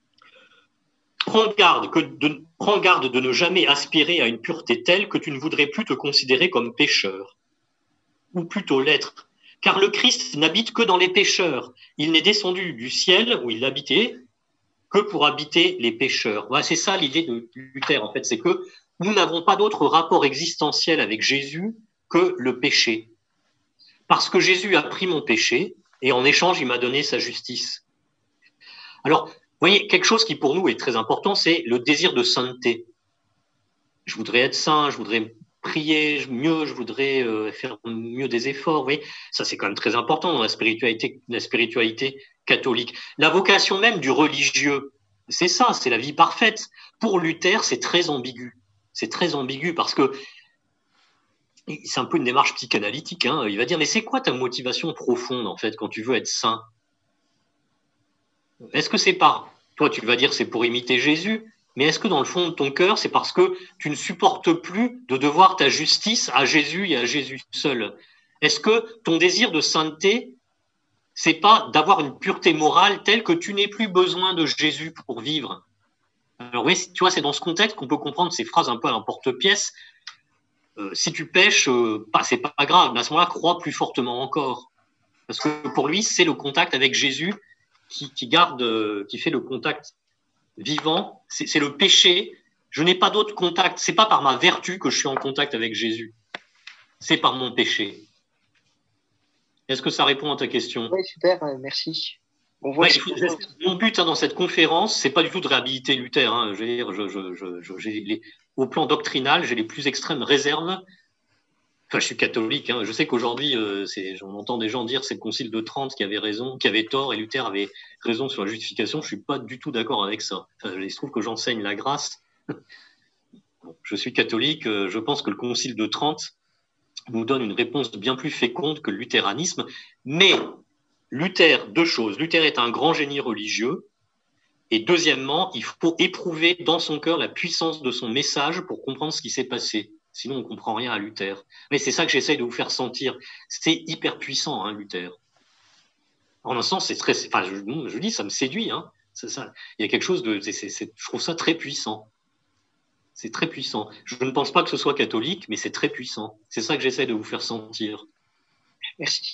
Prends garde, que de, prends garde de ne jamais aspirer à une pureté telle que tu ne voudrais plus te considérer comme pécheur, ou plutôt l'être. Car le Christ n'habite que dans les pécheurs. Il n'est descendu du ciel où il habitait que pour habiter les pécheurs. Voilà, c'est ça l'idée de Luther, en fait, c'est que nous n'avons pas d'autre rapport existentiel avec Jésus que le péché. Parce que Jésus a pris mon péché et en échange, il m'a donné sa justice. Alors, vous voyez, quelque chose qui pour nous est très important, c'est le désir de sainteté. Je voudrais être saint, je voudrais prier mieux, je voudrais euh, faire mieux des efforts. Vous voyez, ça c'est quand même très important dans la spiritualité, la spiritualité catholique. La vocation même du religieux, c'est ça, c'est la vie parfaite. Pour Luther, c'est très ambigu. C'est très ambigu parce que c'est un peu une démarche psychanalytique. Hein. Il va dire, mais c'est quoi ta motivation profonde en fait quand tu veux être saint? Est-ce que c'est par, toi tu vas dire c'est pour imiter Jésus, mais est-ce que dans le fond de ton cœur, c'est parce que tu ne supportes plus de devoir ta justice à Jésus et à Jésus seul? Est-ce que ton désir de sainteté, c'est pas d'avoir une pureté morale telle que tu n'aies plus besoin de Jésus pour vivre? Alors oui, tu vois, c'est dans ce contexte qu'on peut comprendre ces phrases un peu à l'emporte-pièce. Euh, si tu pêches, euh, bah, c'est pas grave, mais à ce moment-là, crois plus fortement encore. Parce que pour lui, c'est le contact avec Jésus qui, qui garde, euh, qui fait le contact vivant, c'est le péché. Je n'ai pas d'autre contact. C'est pas par ma vertu que je suis en contact avec Jésus. C'est par mon péché. Est-ce que ça répond à ta question? Oui, super, euh, merci. On voit ouais, faut, mon but hein, dans cette conférence, c'est pas du tout de réhabiliter Luther. Hein. Je veux dire, je, je, je, je, les, au plan doctrinal, j'ai les plus extrêmes réserves. Enfin, je suis catholique. Hein. Je sais qu'aujourd'hui, euh, on entend des gens dire c'est le Concile de Trente qui avait raison, qui avait tort, et Luther avait raison sur la justification. Je suis pas du tout d'accord avec ça. Enfin, il se trouve que j'enseigne la grâce. Bon, je suis catholique. Euh, je pense que le Concile de Trente nous donne une réponse bien plus féconde que le luthéranisme. Mais Luther, deux choses. Luther est un grand génie religieux. Et deuxièmement, il faut éprouver dans son cœur la puissance de son message pour comprendre ce qui s'est passé. Sinon, on ne comprend rien à Luther. Mais c'est ça que j'essaye de vous faire sentir. C'est hyper puissant, hein, Luther. En un sens, c'est très. Enfin, je, je dis, ça me séduit. Hein. Ça, il y a quelque chose de. C est, c est, c est, je trouve ça très puissant. C'est très puissant. Je ne pense pas que ce soit catholique, mais c'est très puissant. C'est ça que j'essaie de vous faire sentir. Merci.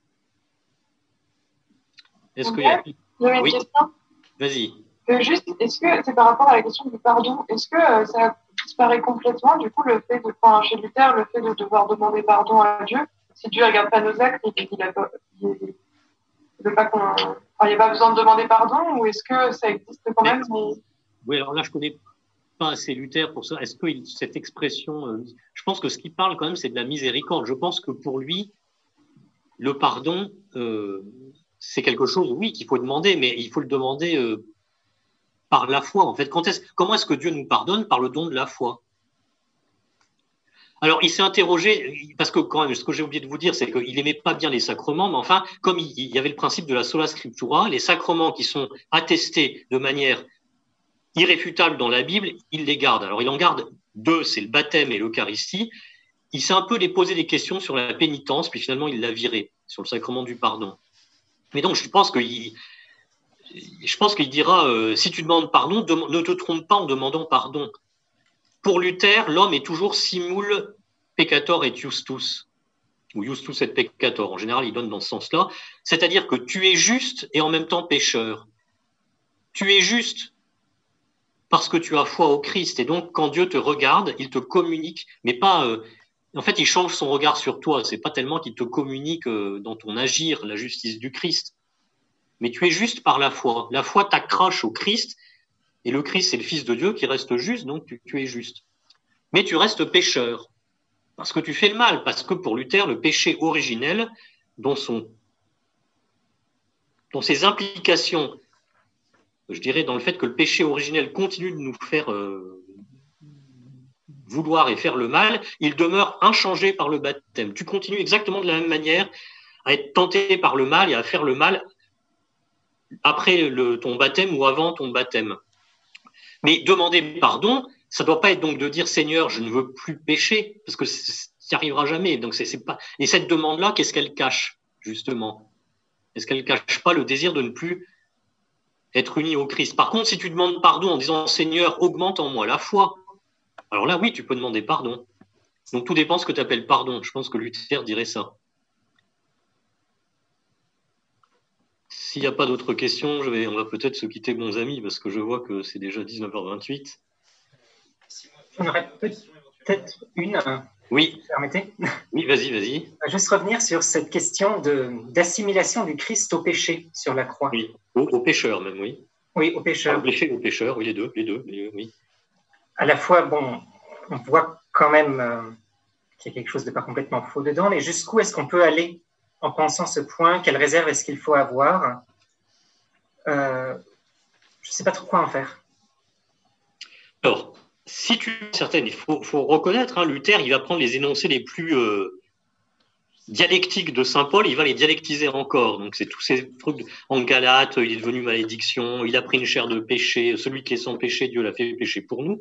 Est-ce qu'il y a. Oui. Vas-y. Euh, juste, est-ce que c'est par rapport à la question du pardon, est-ce que euh, ça disparaît complètement, du coup, le fait de, enfin, chez Luther, le fait de devoir demander pardon à Dieu, si Dieu regarde pas nos actes, il il a pas, il, il veut pas qu'on, enfin, il n'y a pas besoin de demander pardon, ou est-ce que ça existe quand même? Mais... Oui, alors là, je connais pas assez Luther pour ça. Est-ce que il, cette expression, euh, je pense que ce qu'il parle quand même, c'est de la miséricorde. Je pense que pour lui, le pardon, euh, c'est quelque chose, oui, qu'il faut demander, mais il faut le demander euh, par la foi. En fait, quand est-ce, comment est-ce que Dieu nous pardonne? Par le don de la foi. Alors, il s'est interrogé, parce que quand même, ce que j'ai oublié de vous dire, c'est qu'il n'aimait pas bien les sacrements, mais enfin, comme il, il y avait le principe de la sola scriptura, les sacrements qui sont attestés de manière irréfutable dans la Bible, il les garde. Alors, il en garde deux, c'est le baptême et l'Eucharistie. Il s'est un peu posé des questions sur la pénitence, puis finalement, il l'a viré sur le sacrement du pardon. Mais donc, je pense qu'il, je pense qu'il dira, euh, si tu demandes pardon, de, ne te trompe pas en demandant pardon. Pour Luther, l'homme est toujours simul peccator et justus, ou justus et peccator. En général, il donne dans ce sens-là. C'est-à-dire que tu es juste et en même temps pécheur. Tu es juste parce que tu as foi au Christ. Et donc, quand Dieu te regarde, il te communique, mais pas... Euh, en fait, il change son regard sur toi. C'est pas tellement qu'il te communique euh, dans ton agir la justice du Christ. Mais tu es juste par la foi. La foi t'accroche au Christ, et le Christ, c'est le Fils de Dieu qui reste juste, donc tu, tu es juste. Mais tu restes pécheur, parce que tu fais le mal, parce que pour Luther, le péché originel, dont, son, dont ses implications, je dirais dans le fait que le péché originel continue de nous faire euh, vouloir et faire le mal, il demeure inchangé par le baptême. Tu continues exactement de la même manière à être tenté par le mal et à faire le mal après le, ton baptême ou avant ton baptême. Mais demander pardon, ça ne doit pas être donc de dire Seigneur, je ne veux plus pécher, parce que ça n'y arrivera jamais. Donc c'est, c'est pas... Et cette demande-là, qu'est-ce qu'elle cache, justement? Est-ce qu'elle ne cache pas le désir de ne plus être uni au Christ? Par contre, si tu demandes pardon en disant Seigneur, augmente en moi la foi, alors là, oui, tu peux demander pardon. Donc tout dépend de ce que tu appelles pardon. Je pense que Luther dirait ça. S'il n'y a pas d'autres questions, je vais, on va peut-être se quitter, bons amis, parce que je vois que c'est déjà dix-neuf heures vingt-huit. J'en aurais peut-être une. Oui. Vous permettez? Oui, vas-y, vas-y. Juste revenir sur cette question de, d'assimilation du Christ au péché sur la croix. Oui, au, au pécheur même, oui. Oui, au pécheur. Au péché, au pécheur, oui, les deux, les deux, les deux, oui. À la fois, bon, on voit quand même euh, qu'il y a quelque chose de pas complètement faux dedans, mais jusqu'où est-ce qu'on peut aller en pensant ce point? Quelle réserve est-ce qu'il faut avoir? euh, Je ne sais pas trop quoi en faire. Alors, si tu es certaine, il faut, faut reconnaître, hein, Luther, il va prendre les énoncés les plus euh, dialectiques de saint Paul, il va les dialectiser encore. Donc, c'est tous ces trucs en Galate, il est devenu malédiction, il a pris une chair de péché, celui qui est sans péché, Dieu l'a fait pécher pour nous.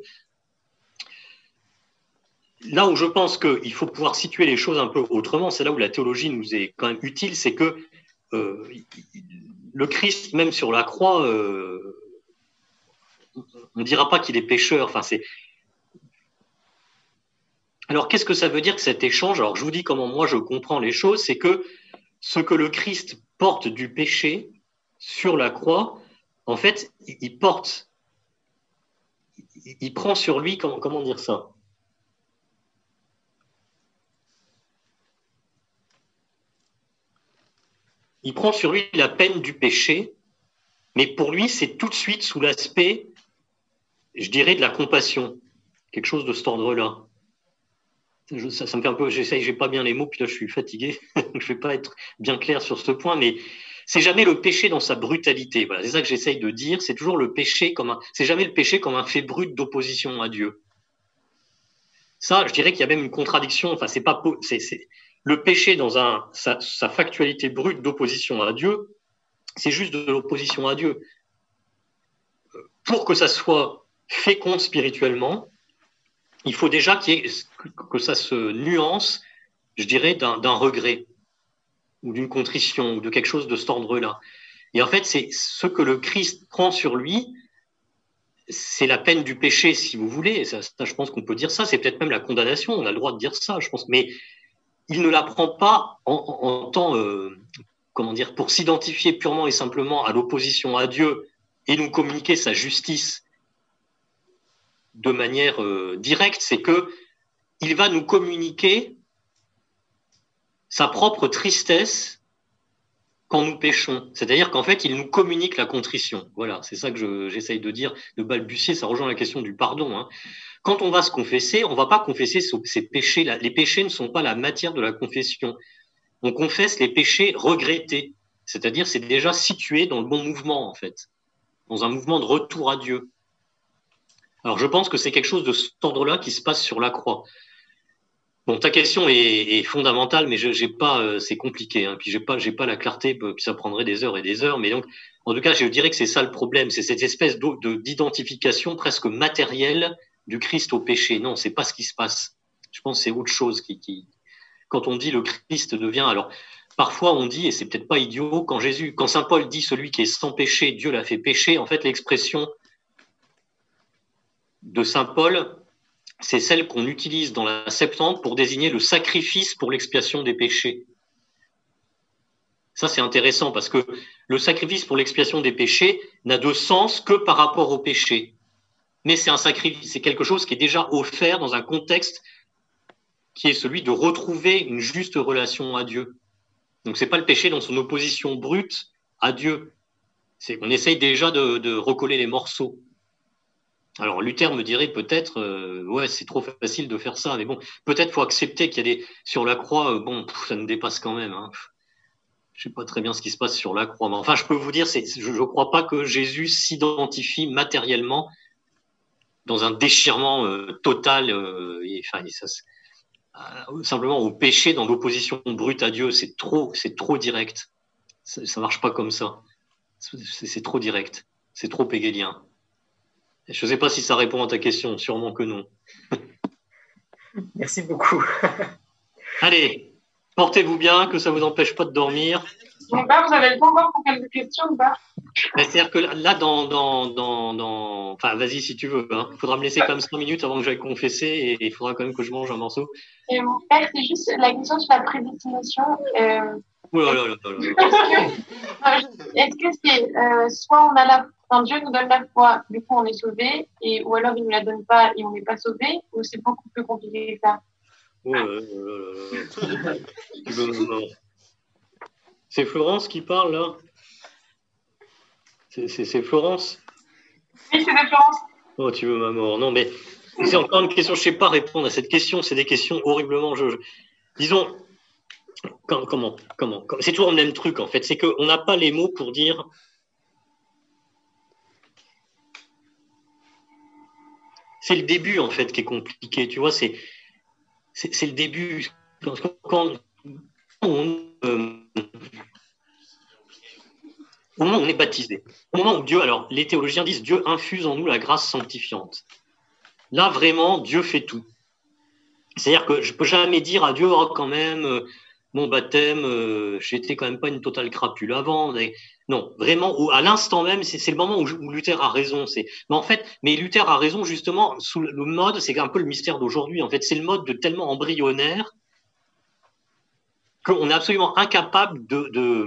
Là où je pense qu'il faut pouvoir situer les choses un peu autrement, c'est là où la théologie nous est quand même utile, c'est que euh, le Christ, même sur la croix, euh, on ne dira pas qu'il est pécheur. Enfin, c'est... Alors, qu'est-ce que ça veut dire que cet échange? Alors, je vous dis comment moi je comprends les choses, c'est que ce que le Christ porte du péché sur la croix, en fait, il porte, il prend sur lui, comment, comment dire ça? Il prend sur lui la peine du péché, mais pour lui, c'est tout de suite sous l'aspect, je dirais, de la compassion, quelque chose de cet ordre-là. Je, ça, ça me fait un peu, j'essaye, j'ai pas bien les mots, puis là je suis fatigué, je vais pas être bien clair sur ce point, mais c'est jamais le péché dans sa brutalité. Voilà, c'est ça que j'essaye de dire. C'est toujours le péché comme un, c'est jamais le péché comme un fait brut d'opposition à Dieu. Ça, je dirais qu'il y a même une contradiction. Enfin, c'est pas, c'est, c'est le péché dans un sa, sa factualité brute d'opposition à Dieu, c'est juste de l'opposition à Dieu. Pour que ça soit fécond spirituellement, il faut déjà qu'il y ait, que ça se nuance, je dirais, d'un, d'un regret ou d'une contrition ou de quelque chose de cet ordre-là. Et en fait, c'est ce que le Christ prend sur lui, c'est la peine du péché, si vous voulez. Ça, ça, je pense qu'on peut dire ça. C'est peut-être même la condamnation. On a le droit de dire ça, je pense. Mais il ne la prend pas en, en, en tant, euh, comment dire, pour s'identifier purement et simplement à l'opposition à Dieu et nous communiquer sa justice de manière euh, directe. C'est que il va nous communiquer sa propre tristesse quand nous péchons. C'est-à-dire qu'en fait, il nous communique la contrition. Voilà, c'est ça que je, j'essaye de dire, de balbutier. Ça rejoint la question du pardon. Hein. Quand on va se confesser, on ne va pas confesser ces péchés. Les péchés ne sont pas la matière de la confession. on confesse les péchés regrettés. C'est-à-dire, c'est déjà situé dans le bon mouvement, en fait, dans un mouvement de retour à Dieu. Alors, je pense que c'est quelque chose de cet ordre-là qui se passe sur la croix. Bon, ta question est, est fondamentale, mais je, j'ai pas, euh, c'est compliqué, hein, puis j'ai pas, j'ai pas la clarté, puis ça prendrait des heures et des heures. Mais donc, en tout cas, je dirais que c'est ça le problème, c'est cette espèce de, de, d'identification presque matérielle du Christ au péché. Non, c'est pas ce qui se passe. Je pense que c'est autre chose qui, qui, quand on dit le Christ devient, alors parfois on dit, et c'est peut-être pas idiot, quand Jésus, quand saint Paul dit celui qui est sans péché, Dieu l'a fait pécher. En fait, l'expression de saint Paul, c'est celle qu'on utilise dans la Septante pour désigner le sacrifice pour l'expiation des péchés. Ça, c'est intéressant parce que le sacrifice pour l'expiation des péchés n'a de sens que par rapport au péché. Mais c'est un sacrifice, c'est quelque chose qui est déjà offert dans un contexte qui est celui de retrouver une juste relation à Dieu. Donc, c'est pas le péché dans son opposition brute à Dieu. C'est qu'on essaye déjà de, de recoller les morceaux. Alors Luther me dirait peut-être, euh, ouais, c'est trop facile de faire ça, mais bon, peut-être faut accepter qu'il y a des sur la croix, euh, bon, pff, ça nous dépasse quand même. Hein. Je sais pas très bien ce qui se passe sur la croix, mais enfin, je peux vous dire, c'est, je ne crois pas que Jésus s'identifie matériellement dans un déchirement euh, total, euh, et, enfin, et ça, euh, simplement au péché dans l'opposition brute à Dieu, c'est trop, c'est trop direct. Ça, ça marche pas comme ça. C'est, c'est trop direct, c'est trop hegelien. Je ne sais pas si ça répond à ta question, sûrement que non. Merci beaucoup. Allez, portez-vous bien, que ça ne vous empêche pas de dormir. Mon père, vous avez le temps encore pour quelques questions ou pas? C'est-à-dire que là, dans, dans, dans, dans... Enfin, vas-y si tu veux. Hein. Il faudra me laisser quand même cinq minutes avant que j'aille confesser et il faudra quand même que je mange un morceau. Et mon père, c'est juste la question sur la prédestination. Euh... Oh là là là là. Est-ce que c'est euh, soit on a la, enfin, Dieu nous donne la foi, du coup on est sauvé, et ou alors il nous la donne pas et on n'est pas sauvé, ou c'est beaucoup plus compliqué que ça? Oh là là là là. C'est Florence qui parle là. C'est, c'est, c'est Florence. Oui, c'est de Florence. Oh, tu veux ma mort. Non, mais c'est encore une question. Je sais pas répondre à cette question. C'est des questions horriblement. Je, je... Disons. Comment, comment, comment, c'est toujours le même truc en fait, c'est qu'on n'a pas les mots pour dire. C'est le début en fait qui est compliqué, tu vois, c'est, c'est, c'est le début. Quand, quand on, euh, au moment où on est baptisé, au moment où Dieu, alors les théologiens disent Dieu infuse en nous la grâce sanctifiante. Là vraiment, Dieu fait tout. C'est-à-dire que je peux jamais dire à Dieu, oh, quand même. Euh, Mon baptême, euh, j'étais quand même pas une totale crapule avant. Mais non, vraiment, où, à l'instant même, c'est, c'est le moment où, où Luther a raison. C'est, mais en fait, mais Luther a raison justement sous le mode, c'est un peu le mystère d'aujourd'hui. En fait, c'est le mode de tellement embryonnaire qu'on est absolument incapable de. de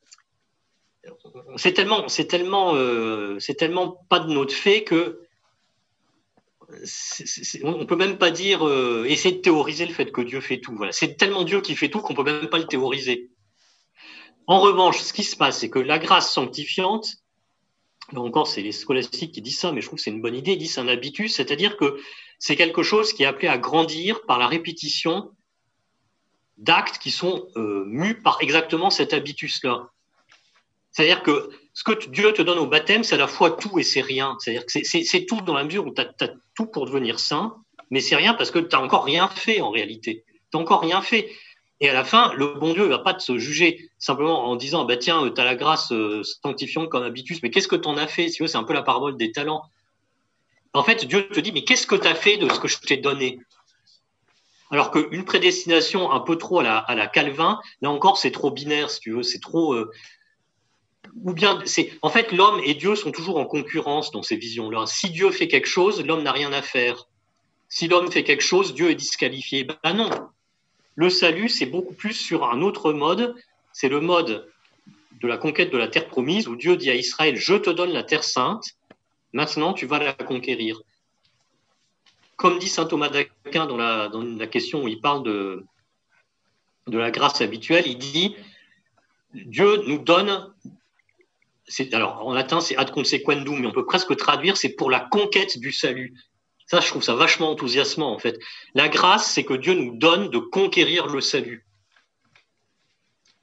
c'est tellement, c'est tellement, euh, c'est tellement pas de notre fait que. C'est, c'est, on ne peut même pas dire euh, essayer de théoriser le fait que Dieu fait tout. Voilà. C'est tellement Dieu qui fait tout qu'on ne peut même pas le théoriser. En revanche, ce qui se passe, c'est que la grâce sanctifiante, là encore, c'est les scolastiques qui disent ça, mais je trouve que c'est une bonne idée, ils disent c'est un habitus, c'est-à-dire que c'est quelque chose qui est appelé à grandir par la répétition d'actes qui sont euh, mus par exactement cet habitus-là. C'est-à-dire que ce que Dieu te donne au baptême, c'est à la fois tout et c'est rien. C'est-à-dire que c'est, c'est, c'est tout dans la mesure où tu as tout pour devenir saint, mais c'est rien parce que tu n'as encore rien fait en réalité. Tu n'as encore rien fait. Et à la fin, le bon Dieu ne va pas te se juger simplement en disant bah tiens, tu as la grâce euh, sanctifiante comme habitus, mais qu'est-ce que tu en as fait? Si tu veux, c'est un peu la parabole des talents. En fait, Dieu te dit mais qu'est-ce que tu as fait de ce que je t'ai donné? Alors qu'une prédestination un peu trop à la, à la Calvin, là encore, c'est trop binaire, si tu veux, c'est trop. Euh, Ou bien, c'est en fait, l'homme et Dieu sont toujours en concurrence dans ces visions-là. Si Dieu fait quelque chose, l'homme n'a rien à faire. Si l'homme fait quelque chose, Dieu est disqualifié. Ben non. Le salut, c'est beaucoup plus sur un autre mode. C'est le mode de la conquête de la terre promise, où Dieu dit à Israël, je te donne la terre sainte, maintenant tu vas la conquérir. Comme dit saint Thomas d'Aquin dans la, dans la question où il parle de, de la grâce habituelle, il dit, Dieu nous donne. C'est, alors, en latin, c'est ad consequendum, mais on peut presque traduire, c'est pour la conquête du salut. Ça, je trouve ça vachement enthousiasmant, en fait. La grâce, c'est que Dieu nous donne de conquérir le salut.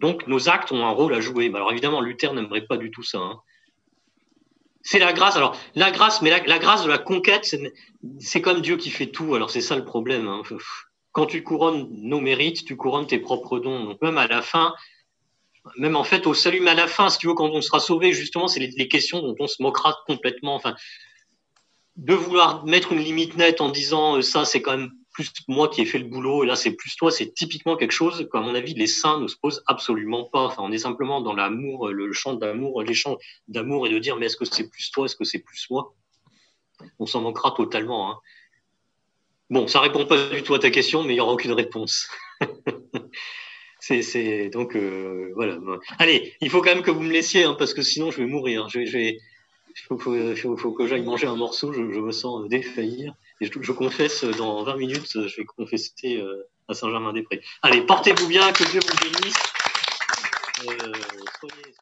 Donc, nos actes ont un rôle à jouer. Alors, évidemment, Luther n'aimerait pas du tout ça. Hein. C'est la grâce. Alors, la grâce, mais la, la grâce de la conquête, c'est comme Dieu qui fait tout. Alors, c'est ça le problème. Hein. Quand tu couronnes nos mérites, tu couronnes tes propres dons. Donc, même à la fin, même en fait, au salut, mais à la fin, si tu veux, quand on sera sauvé, justement, c'est les, les questions dont on se moquera complètement. Enfin, de vouloir mettre une limite nette en disant euh, ça, c'est quand même plus moi qui ai fait le boulot, et là, c'est plus toi, c'est typiquement quelque chose qu'à mon avis, les saints ne se posent absolument pas. Enfin, on est simplement dans l'amour, le chant d'amour, les chants d'amour, et de dire, mais est-ce que c'est plus toi, est-ce que c'est plus moi? On s'en manquera totalement. Hein. Bon, ça répond pas du tout à ta question, mais il n'y aura aucune réponse. c'est, c'est, donc, euh, voilà. Allez, il faut quand même que vous me laissiez, hein, parce que sinon, je vais mourir. Je vais, je vais, faut, faut, faut, faut que j'aille manger un morceau, je, je me sens défaillir. Et je, je confesse, dans vingt minutes, je vais confesser euh, à Saint-Germain-des-Prés. Allez, portez-vous bien, que Dieu vous bénisse. Euh, soyez...